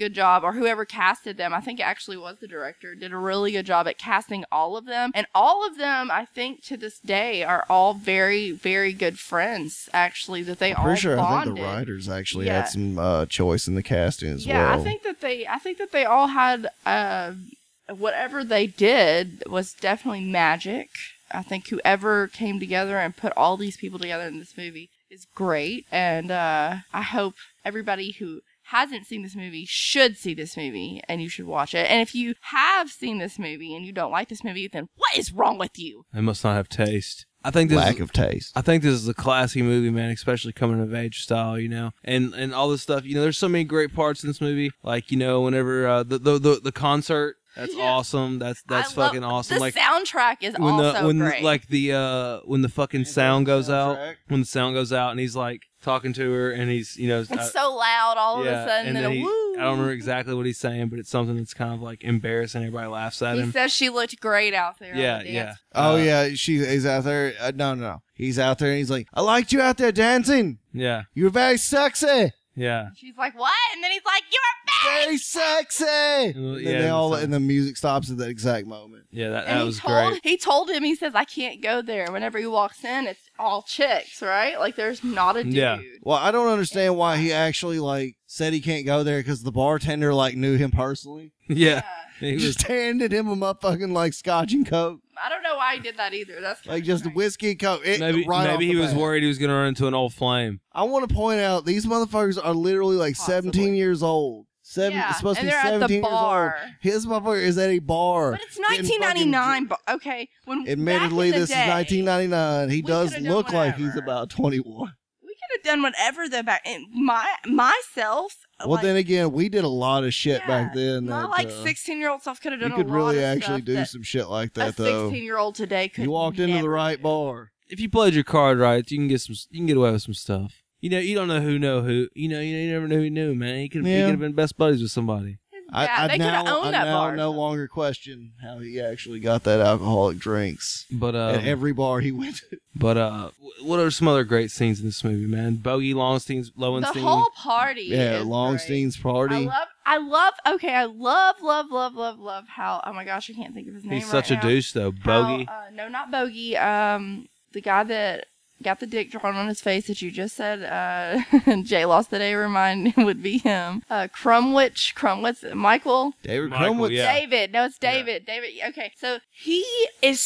good job, or whoever casted them. I think it actually was the director, did a really good job at casting all of them. And all of them, I think, to this day, are all very, very good friends, actually, that they I'm all pretty sure bonded. I think the writers actually Yeah. had some uh, choice in the casting as yeah, well. I think that they, I think that they all had, uh, whatever they did was definitely magic. I think whoever came together and put all these people together in this movie is great. And uh, I hope everybody who hasn't seen this movie should see this movie, and you should watch it. And if you have seen this movie and you don't like this movie, then what is wrong with you? I must not have taste. I think this Lack is, of taste. I think this is a classy movie, man, especially coming of age style, you know, and and all this stuff. You know, there's so many great parts in this movie, like you know, whenever uh, the, the the the concert. That's Yeah. awesome. That's that's I love- fucking awesome. The like soundtrack is when also the when great. like the uh when the fucking sound goes out, when the sound goes out, and he's like talking to her, and he's you know it's uh, so loud all of yeah, a sudden. and And then then he, woo. I don't remember exactly what he's saying, but it's something that's kind of like embarrassing. Everybody laughs at He him. says she looked great out there. on Yeah, the yeah. dance. Oh Uh, yeah, she he's out there. Uh, no, no, no. He's out there and he's like, I liked you out there dancing. Yeah, You're very sexy. yeah. She's like, what? And then he's like, you're Very sexy. And then yeah, they all, that's- and the music stops at that exact moment. Yeah, that, And that he was told, great. He told him, he says, I can't go there. Whenever he walks in, it's all chicks, right? Like, there's not a dude. Yeah. Well, I don't understand why he actually like said he can't go there because the bartender like knew him personally. Yeah, he was. Just handed him a motherfucking like scotch and coke, I don't know why he did that either. That's like just whiskey and coke. It- Maybe right off maybe the he was bat. worried he was gonna run into an old flame. I want to point out these motherfuckers are literally like seventeen years old. Seven, Yeah, it's supposed and to be they're at the seventeen years bar. old. His motherfucker is at a bar. But it's getting nineteen ninety-nine, but okay. When Admittedly, back in the this day, is nineteen ninety-nine. He does could've done look like he's whatever. about twenty-one. We could have done whatever the back. and My myself. Well, like, then again, we did a lot of shit back then. my that, like uh, sixteen year old self could have you done could a lot really of actually stuff do that some shit like a that, though. sixteen year old today could. You walked into the never right do. bar. If you played your card right, you can get some. You can get away with some stuff. You know, you don't know who know who. You know, you never know who knew, man. He could. He Yeah. could have been best buddies with somebody. I, Yeah, I they coulda now, owned I that now bar. no longer question how he actually got that alcoholic drinks But uh, at every bar he went to. but uh, what are some other great scenes in this movie, man? Bogey Longstein's The Lowenstein. whole party. Yeah, is Longstein's I party. love. I love. Okay, I love, love, love, love, love how. Oh my gosh, I can't think of his name. He's such right a now. douche, though. How, Bogey. uh, no, not Bogey. Um, the guy that got the dick drawn on his face that you just said. Uh, Jay lost the day. Remind would be him. Uh, Crumwich. Crumwich. Michael. David Michael, Crumwich. yeah. David. No, it's David. David. Okay, so he is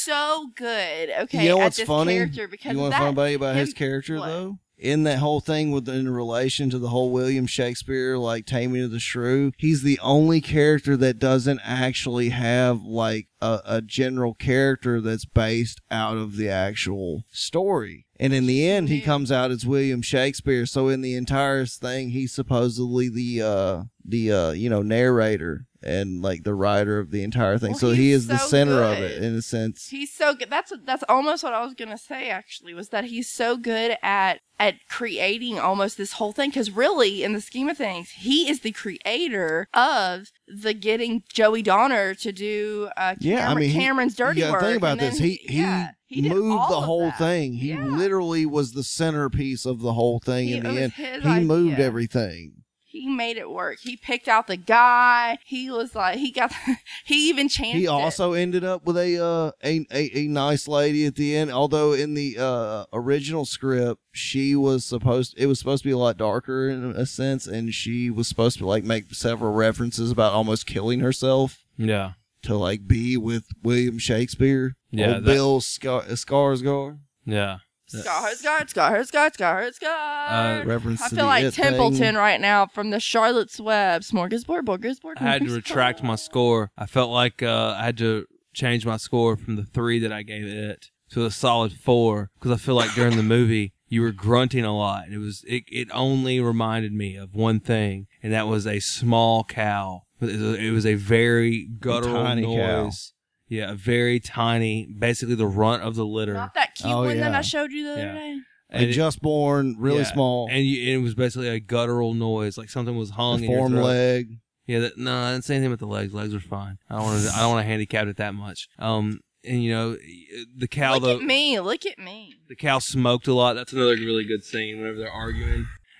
so good. Okay, You know at what's this funny? character because You want that, to find out about his him- character, what? though? In that whole thing with in relation to the whole William Shakespeare, like Taming of the Shrew, he's the only character that doesn't actually have like a, a general character that's based out of the actual story. And in the end, he comes out as William Shakespeare. So in the entire thing, he's supposedly the uh, the uh, you know narrator and like the writer of the entire thing. Well, so he he's is the so center of good. it in a sense. He's so good. That's that's almost what I was gonna say. Actually, was that he's so good at at creating almost this whole thing. Because really, in the scheme of things, he is the creator of the getting Joey Donner to do uh, Yeah, I Cameron- mean, he- Cameron's dirty you gotta work. think about and this. then He he, yeah, he did moved all the of whole that. thing. He Yeah. literally was the centerpiece of the whole thing. He- in it the was end, his he moved idea. everything. He made it work. He picked out the guy. He was like, he got, he even chanced He it. also ended up with a, uh, a a a nice lady at the end. Although in the uh, original script, she was supposed it was supposed to be a lot darker in a sense, and she was supposed to like make several references about almost killing herself Yeah. to like be with William Shakespeare. Yeah, Old that- Bill Scar- Skarsgård. Yeah. Skarsgård, Skarsgård, Skarsgård. Uh, Reference I to feel the like It Templeton thing. right now from the Charlotte's Web. Smorgasbord, Borgasbord. I had to Smorgasbord. retract my score. I felt like uh, I had to change my score from the three that I gave it to a solid four because I feel like during the movie you were grunting a lot. And it was it, it only reminded me of one thing, and that was a small cow. It was a, it was a very guttural tiny cow. noise. Yeah, a very tiny, basically the runt of the litter. Not that cute Oh, one that yeah. I showed you the other Yeah. day. And it- just born, really yeah, small, and, you, and it was basically a guttural noise, like something was hung in your deformed throat. leg. Yeah, that, no, I didn't say anything about the legs. Legs are fine. I don't want to. I don't want to handicap it that much. Um, and you know, the cow Look though. at me. Look at me. The cow smoked a lot. That's another really good scene. Whenever they're arguing,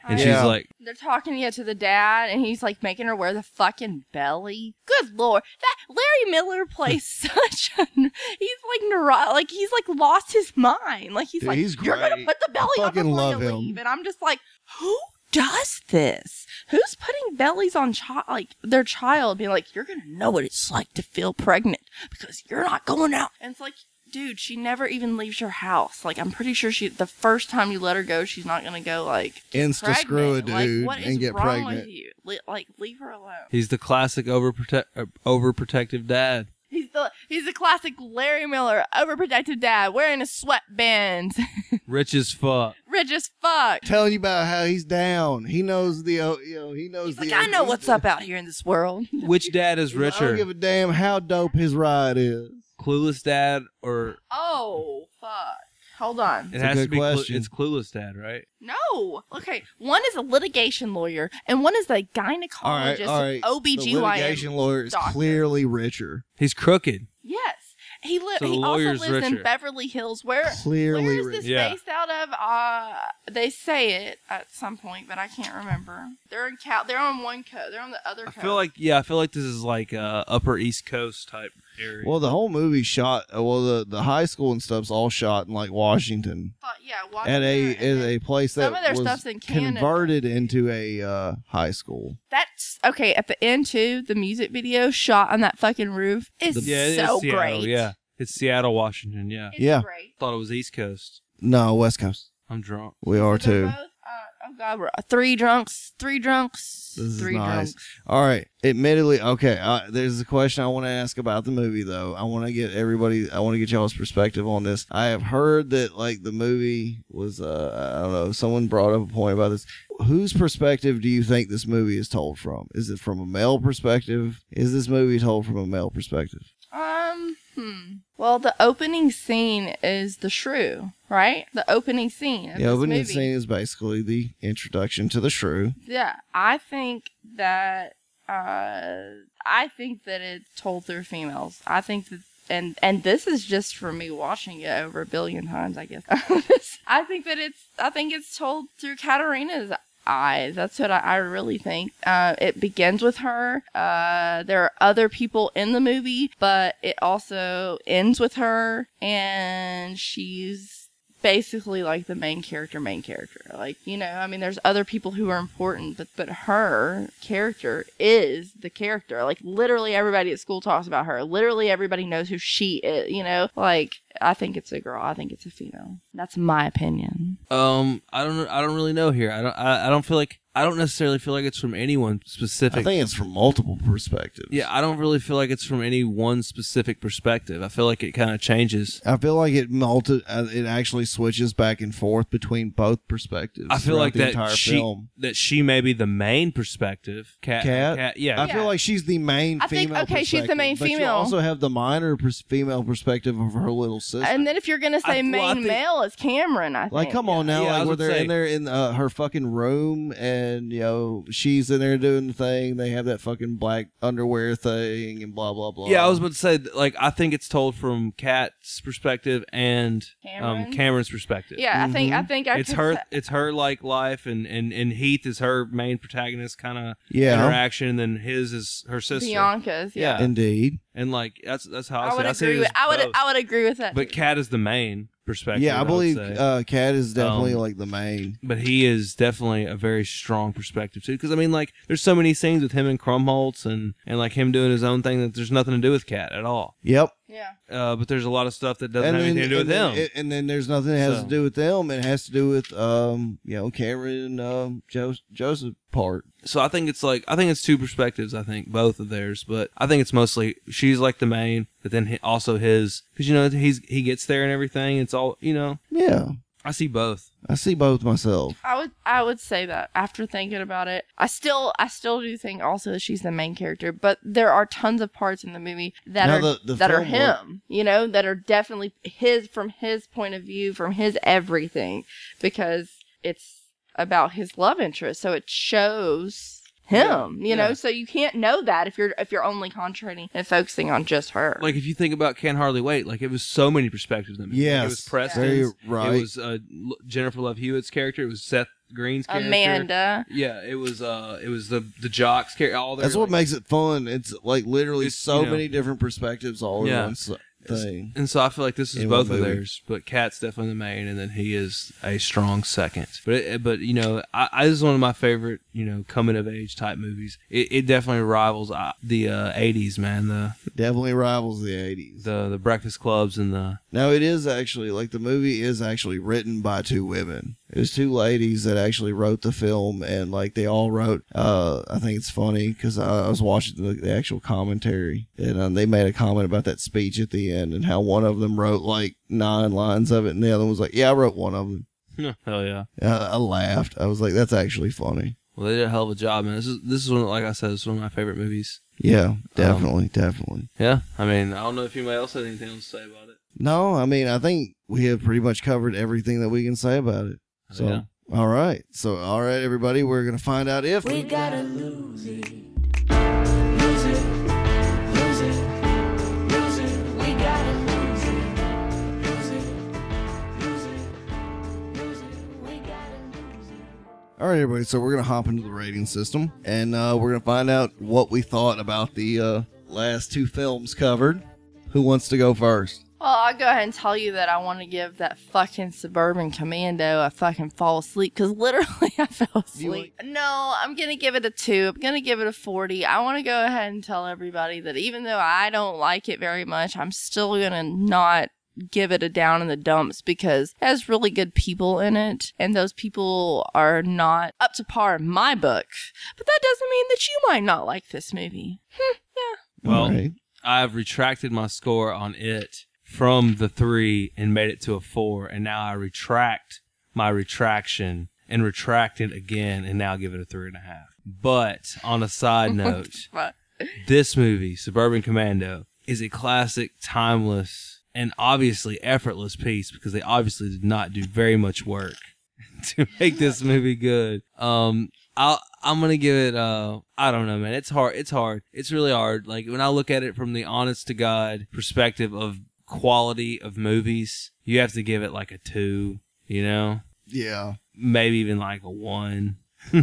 and Yeah. she's like, They're talking yeah to the dad, and he's like making her wear the fucking belly. Good lord, that Larry Miller plays such a. He's like neuro, like he's like lost his mind. Like he's Dude, like, he's you're gonna great. put the belly I on fucking before love you him. leave, and I'm just like, who does this? Who's putting bellies on child like their child? Being like, you're gonna know what it's like to feel pregnant because you're not going out. And it's like, dude, she never even leaves your house. Like, I'm pretty sure she, the first time you let her go, she's not gonna go like Insta screw a pregnant. dude like, what and is get wrong pregnant. with you? Le- like, leave her alone. he's the classic overprotect uh, overprotective dad. He's the he's the classic Larry Miller, overprotective dad, wearing a sweatband, Rich as fuck. rich as fuck. Telling you about how he's down. He knows the, uh, you know, he knows He's the. like, I know what's up out here in this world. Which dad is I don't richer? give a damn how dope his ride is. Clueless dad or Oh fuck! Hold on. it It's a has good to be Clu- question. it's Clueless dad, right? No. Okay. One is a litigation lawyer, and one is a gynecologist, All right, all right. O B G The Y N. litigation lawyer is doctor. clearly richer. He's crooked. Yes. He li- So the he also lawyer's lives in richer. Beverly Hills. Where Clearly where is rich. this Yeah. based out of? Uh, they say it at some point, but I can't remember. They're in Cal. They're on one coast. They're on the other I coast. feel like yeah, I feel like this is like uh, Upper East Coast type area. Well, the whole movie shot. uh, Well, the the high school and stuff's all shot in like Washington, But, yeah, at Washington, a and at then a place that some of their was stuff's in Canada. converted into a uh, high school. That's okay. At the end too, the music video shot on that fucking roof is yeah, it is so Seattle, great. Yeah, it's Seattle, Washington. Yeah, It's Yeah. great. thought it was East Coast. No, West Coast. I'm drunk. We are They're too. both, uh, oh god, we're three drunks, three drunks, This is three nice. drunks. All right. Admittedly, okay. Uh, there's a question I want to ask about the movie, though. I want to get everybody. I want to get y'all's perspective on this. I have heard that like the movie was. Uh, I don't know. Someone brought up a point about this. Whose perspective do you think this movie is told from? Is it from a male perspective? Is this movie told from a male perspective? Um, hmm. Well, the opening scene is the shrew, right? The opening scene. Of The this opening movie. scene is basically the introduction to the shrew. Yeah, I think that. Uh, I think that it's told through females. I think that. And and this is just from me watching it over a billion times, I guess. I think that it's I think it's told through Katarina's eyes. That's what I, I really think. Uh, it begins with her. Uh, there are other people in the movie, but it also ends with her, and she's basically like the main character main character. Like, you know, I mean, there's other people who are important, but but her character is the character. Like, literally everybody at school talks about her. Literally everybody knows who she is, you know? Like, I think it's a girl. I think it's a female. That's my opinion. Um, I don't know. I don't really know here. I don't. I, I don't feel like. I don't necessarily feel like it's from anyone specific. I think it's from multiple perspectives. Yeah, I don't really feel like it's from any one specific perspective. I feel like it kind of changes. I feel like it multi- uh, it actually switches back and forth between both perspectives. I feel throughout like the that entire she film. that she may be the main perspective. Cat, Cat, yeah. I feel like she's the main I think- female. okay, she's the perspective, main but you female. also have the minor pers- female perspective of her little sister. And then if you're gonna say I- well, main I think- male, it's Cameron. I think. Like, come on now, Yeah, I like was where gonna they're say- in there in uh, her fucking room, and you know she's in there doing the thing. They have that fucking black underwear thing, and blah blah blah. Yeah, I was about to say, like, I think it's told from Kat's perspective and Cameron? um, Cameron's perspective. Yeah, I think I think I It's could her. say- It's her like life, and, and, and Heath is her main protagonist, kind of Yeah. interaction. And then his is her sister, Bianca's. Yeah. Yeah. Indeed. and like that's that's how I, I would say. it. I say it agree with. as I would. both. I would agree with that. But too. Kat is the main perspective. Yeah, I would believe say. uh, Cat is definitely Um, like the main. But he is definitely a very strong perspective too. Because I mean, like, there's so many scenes with him and Krumholtz, and and like him doing his own thing that there's nothing to do with Kat at all. Yep. Yeah. Uh, but there's a lot of stuff that doesn't have anything to do with and him. then, and then there's nothing that has So. to do with them. It has to do with um, you know, Cameron and um, jo- Joseph part. So I think it's like I think it's two perspectives. I think both of theirs, but I think it's mostly she's like the main, but then he, also his because you know he's he gets there and everything. It's all you know. Yeah, I see both. I see both myself. I would I would say that after thinking about it. I still I still do think also that she's the main character, but there are tons of parts in the movie that Now, are the- the that are film him, you know, that are definitely his from his point of view, from his everything, because it's about his love interest. So it shows him, you know, yeah. so you can't know that if you're if you're only concentrating and focusing on just her. Like if you think about Can't Hardly Wait, like it was so many perspectives. In it. Like, Yes, it was Preston. very right. It was uh, L- Jennifer Love Hewitt's character. It was Seth Green's character. Amanda. Yeah, it was uh, it was the the jocks character. All their, That's what like, makes it fun. It's like literally It's, so you know- many different perspectives all in Yeah. one s- thing. And so I feel like this is In both one of movie. theirs, but Kat's definitely the main, and then he is a strong second. But it, but you know, I, I this is one of my favorite, you know, coming of age type movies. It, it definitely rivals uh, the uh, eighties, man. The Definitely rivals the eighties. the the Breakfast Clubs and the Now it is actually like the movie is actually written by two women. It was two ladies that actually wrote the film, and like they all wrote. Uh, I think it's funny because I, I was watching the, the actual commentary, and um, they made a comment about that speech at the end and how one of them wrote like nine lines of it, and the other one was like, "Yeah, I wrote one of them." hell yeah. Uh, I laughed. I was like, "That's actually funny." Well, they did a hell of a job, man. This is this is one, like I said, this is one of my favorite movies. Yeah, definitely, definitely. Yeah, I mean, I don't know if anybody else has anything else to say about it. No, I mean, I think we have pretty much covered everything that we can say about it. So, Yeah. all right. So, all right, everybody, we're going to find out if We gotta lose it. Lose it. Lose it. Lose it. We gotta lose it. Lose it. Lose it. Lose it. We gotta lose it. All right, everybody. So, we're going to hop into the rating system, and uh, we're going to find out what we thought about the uh, last two films covered. Who wants to go first? Well, I'll go ahead and tell you that I want to give that fucking Suburban Commando a fucking fall asleep because literally I fell asleep. No, I'm going to give it a two. I'm going to give it a forty. I want to go ahead and tell everybody that even though I don't like it very much, I'm still going to not give it a down in the dumps because it has really good people in it, and those people are not up to par in my book. But that doesn't mean that you might not like this movie. Hmm, yeah. Well, All right. I've retracted my score on it from the three and made it to a four, and now I retract my retraction and retract it again, and now give it a three and a half. But on a side note, What? this movie, Suburban Commando, is a classic, timeless, and obviously effortless piece because they obviously did not do very much work to make this movie good. Um, I'll, I'm gonna give it. Uh, I don't know, man. It's hard. It's hard. It's really hard. Like when I look at it from the honest to God perspective of quality of movies, you have to give it like a two. You know, Yeah. maybe even like a one. yeah.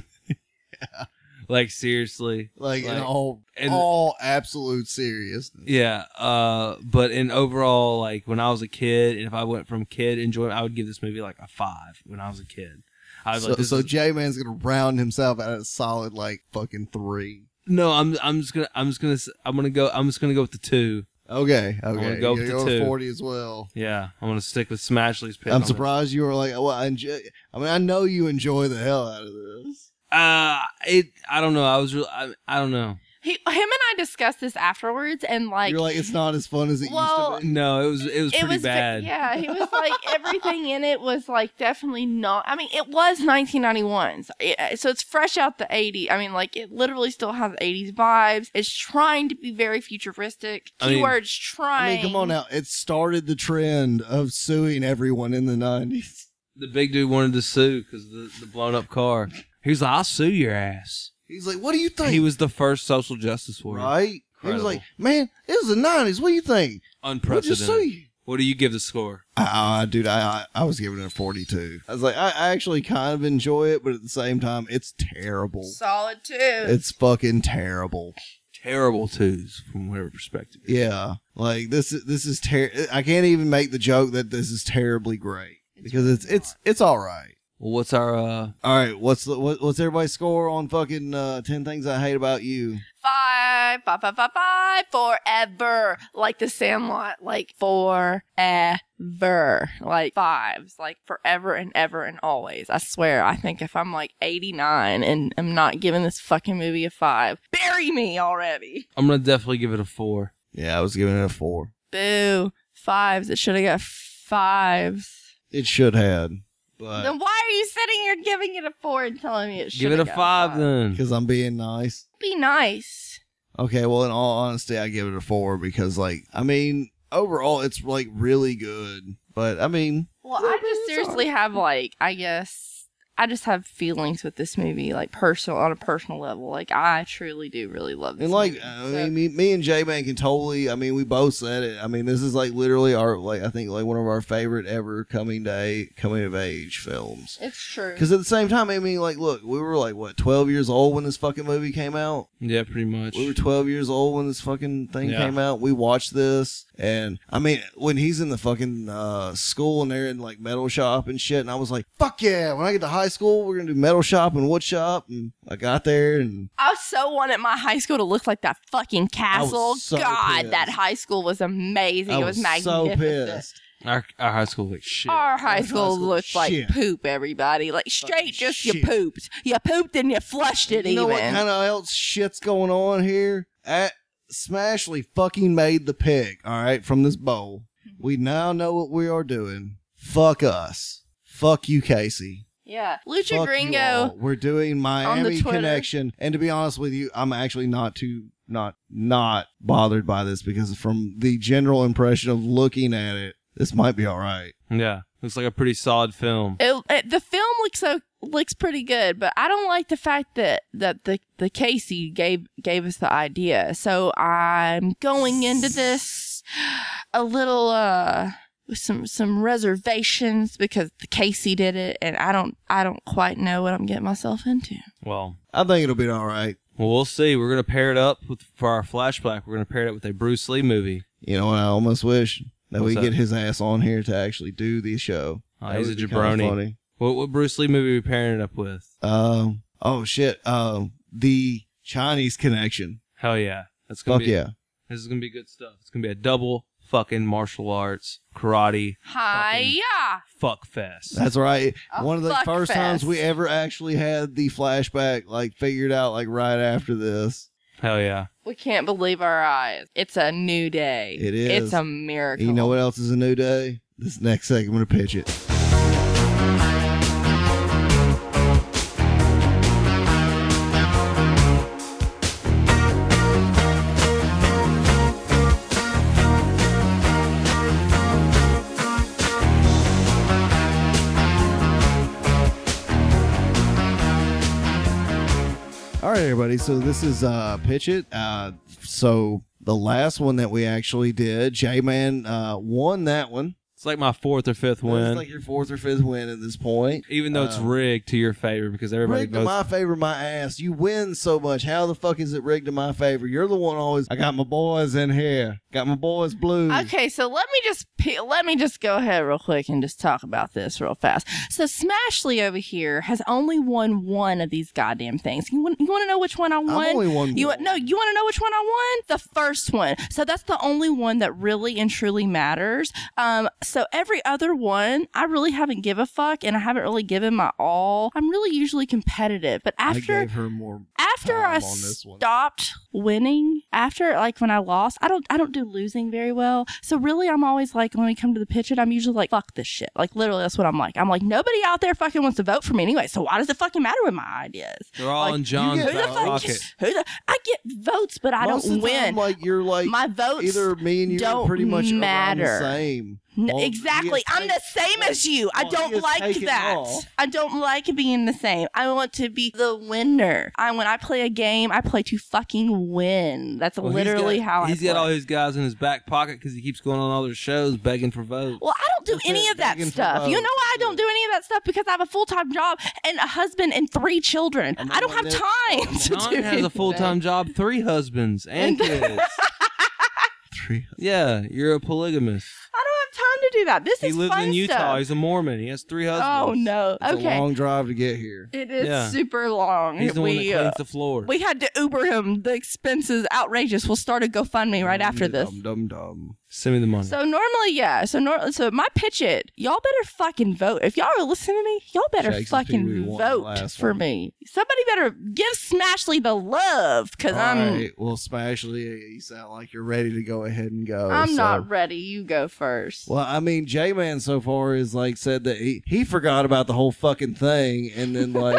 Like seriously, Like, in all, and- all absolute seriousness. Yeah, uh, but in overall, like when I was a kid, and if I went from kid enjoyment, I would give this movie like a five when I was a kid. I was So, like, this so is- J-Man's going to round himself out at a solid, like, fucking three. no, I'm I'm just gonna I'm just gonna s- I'm gonna go I'm just gonna go with the two. Okay, I'm okay. gonna go with You're the going two. forty as well. Yeah, I'm gonna stick with Smashley's pick. I'm on this. surprised you were like, well, I enjoy. I mean, I know you enjoy the hell out of this. Uh, it I don't know. I was real. I, I don't know. He, him and I discussed this afterwards, and like, You're like, it's not as fun as it well, used to be. No, it was it was it pretty was ve- bad. yeah, he was like everything in it was like definitely not. I mean, it was nineteen ninety-one, so, it, so it's fresh out the eighties. I mean, like it literally still has eighties vibes. It's trying to be very futuristic. I mean- Keywords I trying. mean, come on now. It started the trend of suing everyone in the nineties. The big dude wanted to sue because the the blown up car. He was like, "I'll sue your ass." He's like, what do you think? He was the first social justice warrior. right? He was Incredible. like, man, it was the nineties. What do you think? We'll just Unprecedented. sue you. What do you give the score? Uh, dude, I, I I was giving it a forty-two. I was like, I, I actually kind of enjoy it, but at the same time, it's terrible. solid too. It's fucking terrible. Terrible twos from whatever perspective. Yeah, like this is this is ter- I can't even make the joke that this is terribly great because it's it's it's all right. Well, what's our uh All right, what's the what, what's everybody's score on fucking uh, ten things I hate about you? Five, five, five, five, five, forever. Like the Sandlot, like forever. Like fives, like forever and ever and always. I swear, I think if I'm like eighty-nine and I'm not giving this fucking movie a five, bury me already. I'm gonna definitely give it a four. Yeah, I was giving it a four. Boo. Fives. It should have got fives. It should have, but Then why are you sitting here giving it a four and telling me it should Give it a five then. because I'm being nice. Be nice. Okay, well, in all honesty, I give it a four because, like, I mean, overall, it's like really good. But I mean, Well, I just seriously have like, I guess, I just have feelings with this movie, like personal on a personal level. Like I truly do really love this. And like, movie. I So- mean, me, me and J Man can totally. I mean, we both said it. I mean, this is like literally our like I think like one of our favorite ever coming day coming of age films. It's true. Because at the same time, I mean, like, look, we were like what twelve years old when this fucking movie came out. Yeah, pretty much. We were twelve years old when this fucking thing Yeah. came out. We watched this, and I mean, when he's in the fucking uh, school and they're in like metal shop and shit, and I was like, fuck yeah! When I get to high school, we're gonna do metal shop and wood shop. And I got there, and I so wanted my high school to look like that fucking castle. so God, pissed. that high school was amazing. I it was, was so magnificent. pissed. Our, our high school was shit. Our high Our school high school looked like shit. poop, everybody. Like straight just you shit. pooped. You pooped and you flushed it You know even. what kind of else shit's going on here? At Smashley fucking made the pig. All right, from this bowl. We now know what we are doing. Fuck us. Fuck you, Casey. Yeah. Lucha Fuck you all. Gringo. We're doing Miami Twitter. Connection, and to be honest with you, I'm actually not too not not bothered by this because from the general impression of looking at it, this might be all right. Yeah, looks like a pretty solid film. It, it, the film looks so looks pretty good, but I don't like the fact that, that the, the Casey gave gave us the idea. So I'm going into this a little uh with some some reservations because the Casey did it, and I don't I don't quite know what I'm getting myself into. Well, I think it'll be all right. well, we'll see. We're gonna pair it up with for our flashback. We're gonna pair it up with a Bruce Lee movie. You know what? I almost wish that What's we that? get his ass on here to actually do the show. Oh, That he's a would be kinda jabroni. funny. What what Bruce Lee movie are we pairing it up with? Um. Oh shit. Um. The Chinese Connection. Hell yeah, that's gonna Fuck be yeah. This is gonna be good stuff. It's gonna be a double fucking martial arts karate Hiya! fuck fest. That's right. A One of the fuck first times fest. we ever actually had the flashback like figured out like right after this. Hell yeah. We can't believe our eyes. It's a new day. It is. It's a miracle. You know what else is a new day? This next segment of Pitch It. All right, everybody. So this is uh, Pitch It. Uh, so the last one that we actually did, J-Man uh, won that one. It's like my fourth or fifth win. It's like your fourth or fifth win at this point. Even though it's Um, rigged to your favor because everybody Rigged to votes. my favor, my ass. You win so much. How the fuck is it rigged to my favor? You're the one always. I got my boys in here. Got my boys blues. Okay, so let me just pe- let me just go ahead real quick and just talk about this real fast. So Smashley over here has only won one of these goddamn things. You want you want to know which one I won? only won You one. no, you want to know which one I won? The first one. So that's the only one that really and truly matters. Um, so every other one, I really haven't give a fuck, and I haven't really given my all. I'm really usually competitive, but I after gave her more after time I on this one. stopped winning, after like when I lost, I don't I don't do losing very well. So really, I'm always like when we come to the pitch it, I'm usually like fuck this shit. Like literally, that's what I'm like. I'm like nobody out there fucking wants to vote for me anyway. So why does it fucking matter with my ideas? They're all Like, in John's who the back fuck? pocket. Who the? I get votes, but I Most don't of the time, win. like you're like My votes either me and you don't are pretty much around matter. the same. N- Well, he exactly. has I'm the same as you. I well, he don't has like taken that. off. I don't like being the same. I want to be the winner. I when I play a game, I play to fucking win. That's Well, he's literally got- how I He's play. got all his guys in his back pocket because he keeps going on all their shows begging for votes. Well, I don't do That's any it, of that begging for stuff. You know votes. why I don't do any of that stuff? Because I have a full time job and a husband and three children. I'm I don't on have that- time to John do has a full time job, three husbands and kids. Three. Yeah, you're a polygamist. I don't have time to do that. This He is lives fun in Utah. stuff. He's a Mormon. He has three Oh husbands. no. It's Okay. a long drive to get here. It is Yeah. super long. He's the one that we, cleans uh, the floor. we had to Uber him. The expenses outrageous. We'll start a GoFundMe right after this. Dum dum dum. Send me the money. So normally, yeah. So nor- so my pitch it. Y'all better fucking vote. If y'all are listening to me, y'all better Shakes his pee-wee fucking won the vote last for one. me. Somebody better give Smashley the love because All I'm right. Well, Smashley, you sound like you're ready to go ahead and go. I'm so- not ready. You go first. Well, I mean, J-Man so far is like said that he, he forgot about the whole fucking thing and then like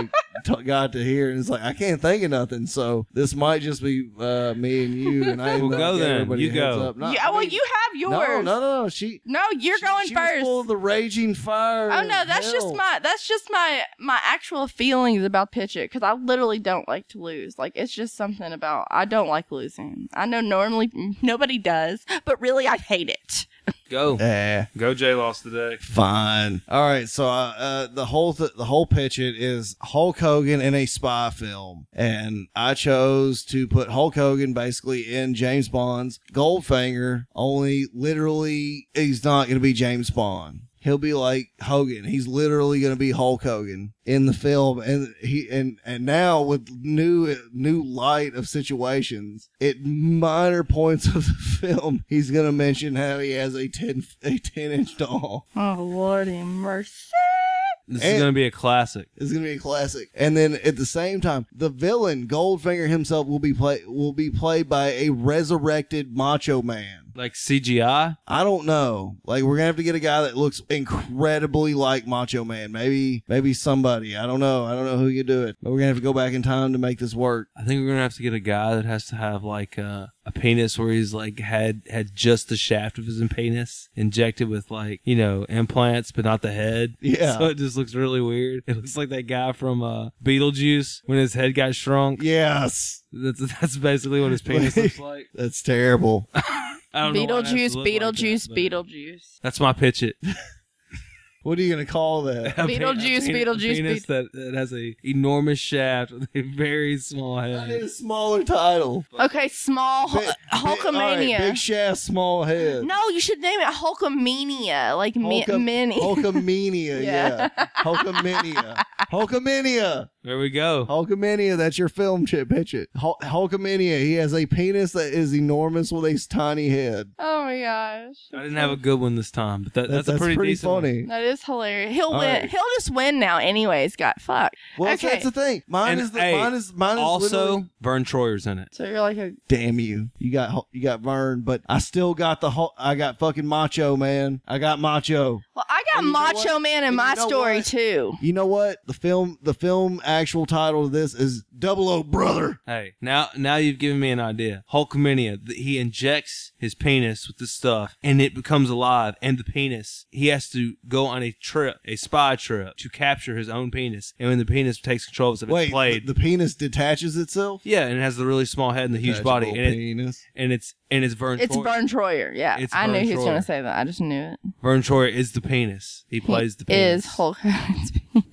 t- got to hear, and it's like I can't think of nothing. So this might just be uh, me and you. And I Well, go then. You go. Up. No, yeah, I well, mean, you have no, yours. no, no, no. She. No, you're she, going she was first. full of the raging fire. Oh no, that's just hell. my that's just my my actual feelings about pitch it because I literally don't like to lose. Like it's just something about I don't like losing. I know normally nobody does, but really I hate it. Go. Eh. Go, Jay lost today. Fine. All right. So uh, uh, the whole th- the whole pitch it is Hulk Hogan in a spy film, and I chose to put Hulk Hogan basically in James Bond's Goldfinger. Only literally, he's not going to be James Bond. He'll be like Hogan. He's literally going to be Hulk Hogan in the film, and he and and now with new new light of situations, at minor points of the film, he's going to mention how he has a ten a ten inch doll. Oh Lordy mercy! This And- is going to be a classic. It's gonna be a classic. And then at the same time, the villain Goldfinger himself will be play will be played by a resurrected Macho Man. Like C G I? I don't know. Like we're gonna have to get a guy that looks incredibly like Macho Man. Maybe maybe somebody. I don't know. I don't know who can do it. But we're gonna have to go back in time to make this work. I think we're going to have to get a guy that has to have like uh, a penis where he's like had had just the shaft of his penis injected with like, you know, implants, but not the head. Yeah. So it just looks really weird. It looks like that guy from uh, Beetlejuice when his head got shrunk. Yes. That's, that's basically what his penis looks like. That's terrible. I don't know why it has to Beetlejuice, look like Beetlejuice, that, but Beetlejuice. That's my pitch it. What are you gonna call that? A pe- Beetlejuice, a pe- a Beetlejuice, penis that, that has a enormous shaft with a very small I need head. a smaller title. Okay, small Hul- Big- big- all right, Hulkamania. big shaft, small head. No, you should name it Hulkamania, like mi- Hulka- mini. Hulkamania, yeah. Yeah. Hulkamania. Hulkamania. There we go. Hulkamania, that's your film chip. Pitch it. Hul- Hulkamania, he has a penis that is enormous with a tiny head. Oh my gosh, I didn't have a good one this time, but that, That- that's, that's a pretty, pretty decent one. funny. that is hilarious. He'll All win. right. He'll just win now, anyways. Got fucked. Well, okay. that's the thing. Mine And, is the hey, mine is mine is also, literally- Vern Troyer's in it. So you're like a damn you. You got Hul- you got Vern, but I still got the Hul- I got fucking Macho Man. I got Macho. well. I got And you know Macho what? Man in And my you know story what? too. You know what? The film the film actual title of this is Double O Brother. Hey, now now you've given me an idea. Hulkamania, th- he injects his penis with this stuff, and it becomes alive. And the penis, he has to go on a trip, a spy trip, to capture his own penis. And when the penis takes control of it, Wait, it's played. the, the penis detaches itself? yeah, and it has the really small head and the huge body, Detachable and, it, penis. and it's and it's Vern. It's Troyer. Vern Troyer. Yeah, It's I knew Vern he was Troyer. going to say that. I just knew it. Vern Troyer is the penis. He plays the penis. Is Hulk Hogan's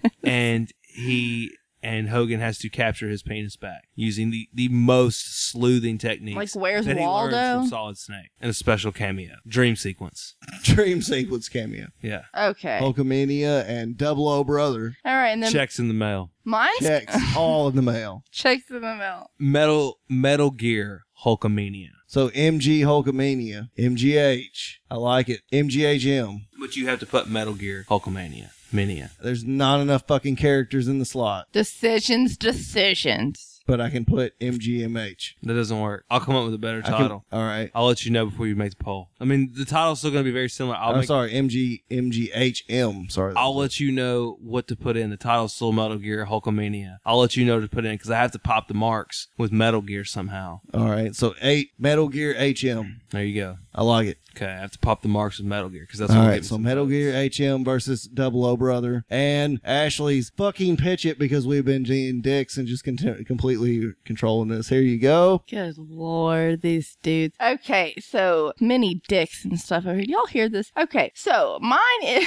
and he and Hogan has to capture his penis back using the, the most sleuthing techniques. Like, where's that he learned Waldo? from Solid Snake in a special cameo, dream sequence. Dream sequence cameo. Yeah, Okay. Hulkamania and Double O Brother. All right, and then checks in the mail. mine's Checks all in the mail. checks in the mail. Metal Metal Gear Hulkamania. So M G Hulkamania. M G H. I like it. M G H M. But you have to put Metal Gear Hulkamania. Minia. There's not enough fucking characters in the slot. Decisions, decisions. But I can put M G M H. That doesn't work. I'll come up with a better I can- title. all right. I'll let you know before you make the poll. I mean, the title's still going to be very similar. I'll I'm make, sorry, M G M G H M. Sorry. I'll let you know what to put in. The title's still Metal Gear Hulkamania. I'll let you know to put in because I have to pop the marks with Metal Gear somehow. All right. So eight Metal Gear H M. There you go. I like it. Okay, I have to pop the marks with Metal Gear because that's All what right. gives So me Metal some Gear H M versus Double O Brother and Ashley's fucking pitch it because we've been being dicks and just cont- completely controlling this. Here you go. Good lord, these dudes. Okay, so many dicks and stuff over here. Y'all hear this? Okay, so mine is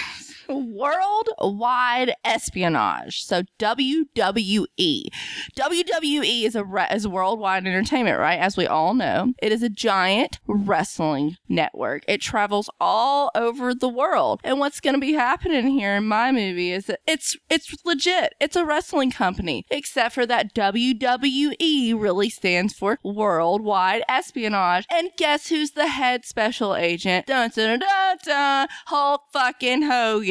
worldwide espionage. So W W E. W W E is a re- is worldwide entertainment, right? As we all know, it is a giant wrestling network. It travels all over the world. And what's going to be happening here in my movie is that it's it's legit. It's a wrestling company, except for that W W E really stands for worldwide espionage. And guess who's the head special agent? Dun dun dun dun. Hulk fucking Hogan.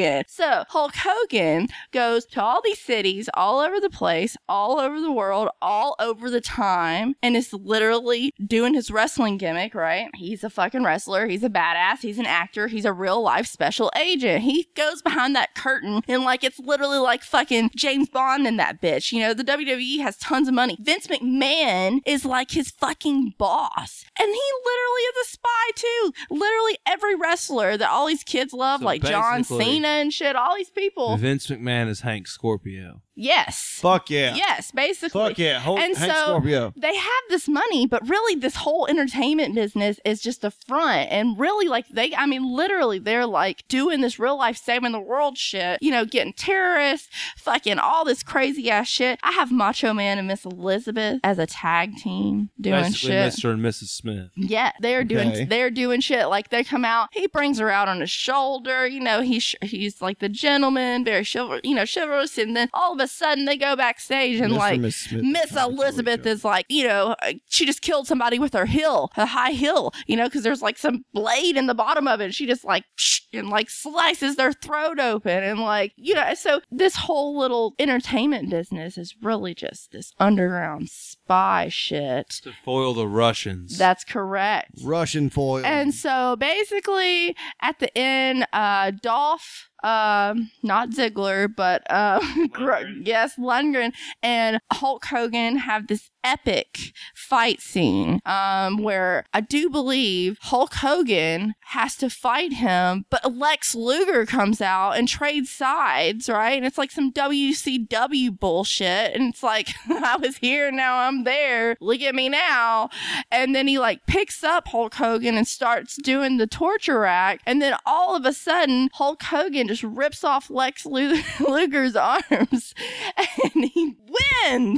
Hogan. So Hulk Hogan goes to all these cities, all over the place, all over the world, all over the time, and is literally doing his wrestling gimmick, right? He's a fucking wrestler. He's a badass. He's an actor. He's a real life special agent. He goes behind that curtain and like it's literally like fucking James Bond in that bitch. You know, the W W E has tons of money. Vince McMahon is like his fucking boss. And he literally is a spy too. Literally every wrestler that all these kids love, So like John basically, Cena and shit, all these people. Vince McMahon is Hank Scorpio. Yes. Fuck yeah. Yes, basically. Fuck yeah. Hulk, and Hank so Scorpio. they have this money, but really this whole entertainment business is just a front. And really, like, they, I mean, literally, they're like doing this real life saving the world shit, you know, getting terrorists, fucking all this crazy ass shit. I have Macho Man and Miss Elizabeth as a tag team doing Basically, shit. Mister and Missus Smith. Yeah, they're doing Okay. they're doing shit. Like they come out, he brings her out on his shoulder. You know, he's he's like the gentleman, very chival, you know, chivalrous. And then all of a sudden, they go backstage and Mister like Miss Smith Miss is not Elizabeth Georgia. is like, you know, uh, she just killed somebody with her heel, a high heel. You know, because there's like some blade in the bottom of it. And she just like and like slices their throat open and like, you know. So this whole little entertainment business is really just this underground spy shit. To foil the Russians. That's correct. Russian foil. And so basically at the end, uh, Dolph, um, not Ziggler, but, uh, Gr- yes, Lundgren and Hulk Hogan have this epic fight scene, um, where I do believe Hulk Hogan has to fight him, but Lex Luger comes out and trades sides, right? And it's like some W C W bullshit. And it's like, I was here, now I'm there. Look at me now. And then he like picks up Hulk Hogan and starts doing the torture rack. And then all of a sudden, Hulk Hogan just rips off Lex Lu- Luger's arms and he wins.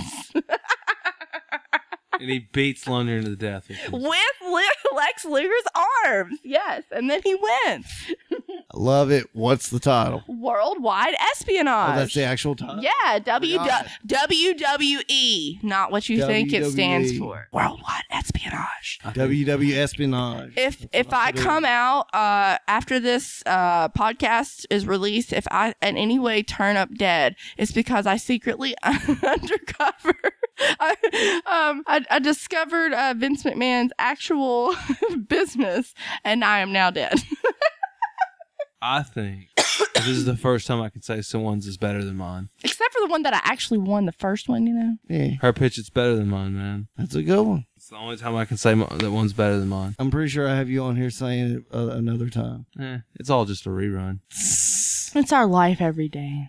And he beats Lundgren to death. with his- With Lu- Lex Luger's arms. Yes. And then he wins. I love it. What's the title? Worldwide Espionage. Oh, that's the actual title? Yeah, W Forgot. W W E, not what you think it W W E. stands for. Worldwide Espionage. W W Espionage. If if I come out uh, after this uh, podcast is released, if I in any way turn up dead, it's because I secretly undercover. I, um, I, I discovered uh, Vince McMahon's actual business, and I am now dead. I think this is the first time I can say someone's is better than mine. Except for the one that I actually won, the first one, you know. Yeah, Her pitch is better than mine, man. that's a good one. It's the only time I can say mo- that one's better than mine. I'm pretty sure I have you on here saying it uh, another time. Eh, it's all just a rerun. It's our life every day.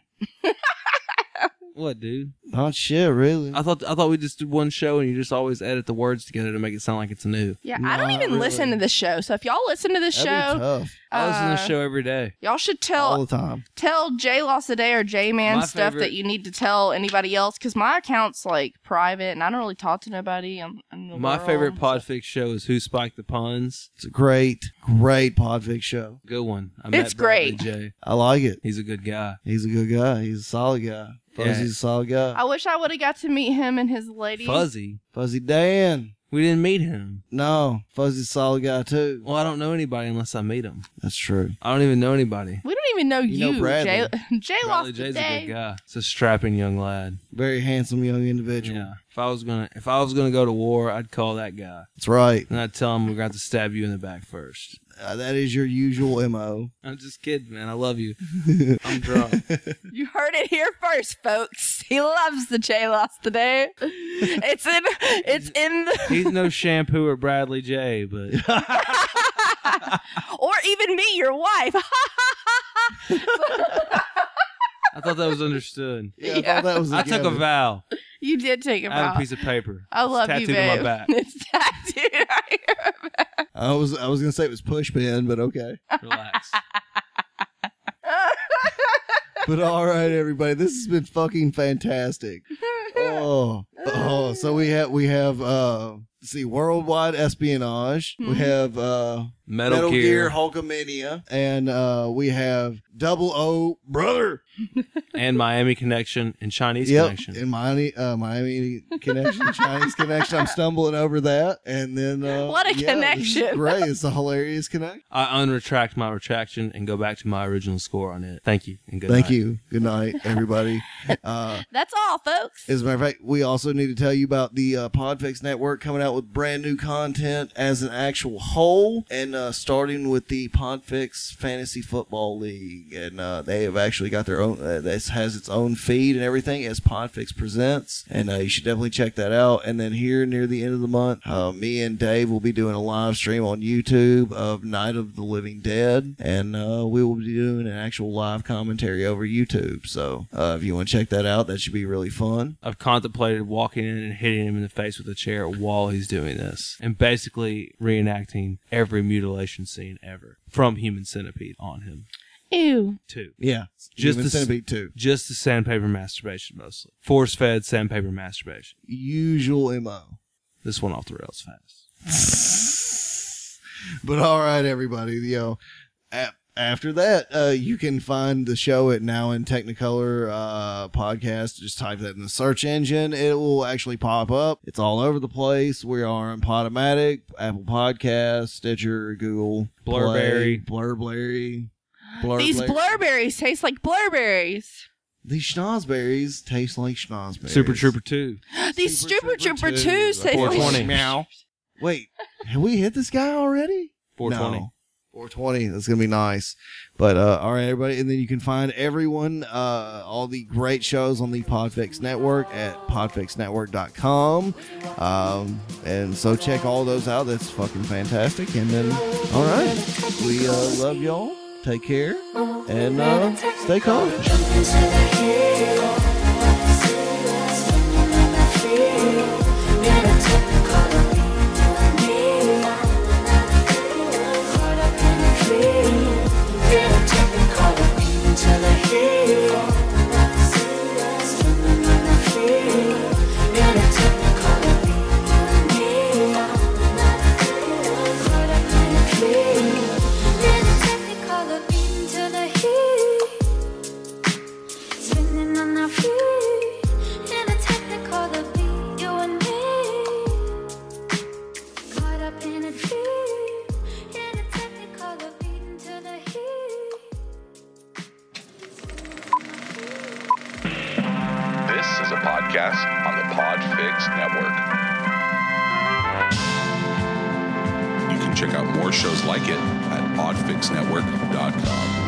What, dude? Not shit, really. I thought I thought we just did one show and you just always edit the words together to make it sound like it's new. Yeah, I don't Not even really. listen to this show. So if y'all listen to this That'd be show, tough. I listen to the uh, show every day. y'all should All tell the time. tell J Lost Today or J Man My stuff favorite- that you need to tell anybody else because my account's like private and I don't really talk to nobody. in, in the My world. favorite Podfix show is Who Spiked the Puns. It's a great, great Podfix show. Good one. I It's met Bradley great. J. I like it. He's a good guy. He's a good guy. He's a solid guy. Fuzzy's Yeah. a solid guy. I wish I would have got to meet him and his lady. Fuzzy. Fuzzy Dan. We didn't meet him. No, Fuzzy's a solid guy too. Well, I don't know anybody unless I meet him. That's true. I don't even know anybody. We don't even know You you. know Bradley. J, J Bradley Lost J's a Today. good guy. It's a strapping young lad. Very handsome young individual. Yeah. If I was gonna, if I was gonna go to war, I'd call that guy, That's right. and I'd tell him we're going to stab you in the back first. Uh, that is your usual M O. I'm just kidding, man. I love you. I'm drunk. You heard it here first, folks. He loves the J Lost Today. It's in. It's in the. He's no shampoo or Bradley J, but Or even me, your wife. I thought that was understood. Yeah, I thought that was. I took a given. vow. You did take a I have vow. a piece of paper. I It's love tattooed you, on babe. my back. It's tattooed on your back. I was. I was gonna say it was push pin, but okay. Relax. But all right, everybody, this has been fucking fantastic. Oh, oh. So we have we have uh, let's see, Worldwide Espionage. We have uh, Metal, Gear, Gear, Hulkamania, and uh, we have Double O Brother. and Miami Connection and Chinese Yep, Connection. and Miami, uh, Miami Connection, Chinese Connection. I'm stumbling over that, and then uh, What a yeah, connection. This is great. It's a hilarious connection. I unretract my retraction and go back to my original score on it. Thank you and good Thank night. you. Good night, everybody. Uh, That's all, folks. As a matter of fact, we also need to tell you about the uh, Podfix Network coming out with brand new content as an actual whole, and uh, starting with the Podfix Fantasy Football League. And uh, they have actually got their own, uh, this has its own feed and everything as Podfix Presents. And uh, you should definitely check that out. And then here near the end of the month, uh, me and Dave will be doing a live stream on YouTube of Night of the Living Dead. And uh, we will be doing an actual live commentary over YouTube. So uh, if you want to check that out, that should be really fun. I've contemplated walking in and hitting him in the face with a chair while he's doing this and basically reenacting every mutilation scene ever from Human Centipede on him. Ew. Two. Yeah. Just Human the, Centipede two. Just the sandpaper masturbation mostly. Force-fed sandpaper masturbation. Usual M O. This one off the rails fast. But all right, everybody, you know, a- after that, uh, you can find the show at Now in Technicolor uh, podcast. Just type that in the search engine. It will actually pop up. It's all over the place. We are on Podomatic, Apple Podcasts, Stitcher, Google, Blurberry. Play, Blurberry. Blurberry. These blurberries taste like blurberries. These schnozberries taste like schnozberries. Super Trooper two. These Super Trooper two. twos taste four like twenty. Meow. Wait, have we hit this guy already? four twenty. No. four twenty. That's going to be nice. But, uh, all right, everybody. And then you can find everyone, uh, all the great shows on the Podfix Network at podfix network dot com. Um, and so check all those out. That's fucking fantastic. And then, all right, we uh, love y'all. Take care. And uh, stay calm. This is a podcast on the Podfix Network. You can check out more shows like it at podfix network dot com.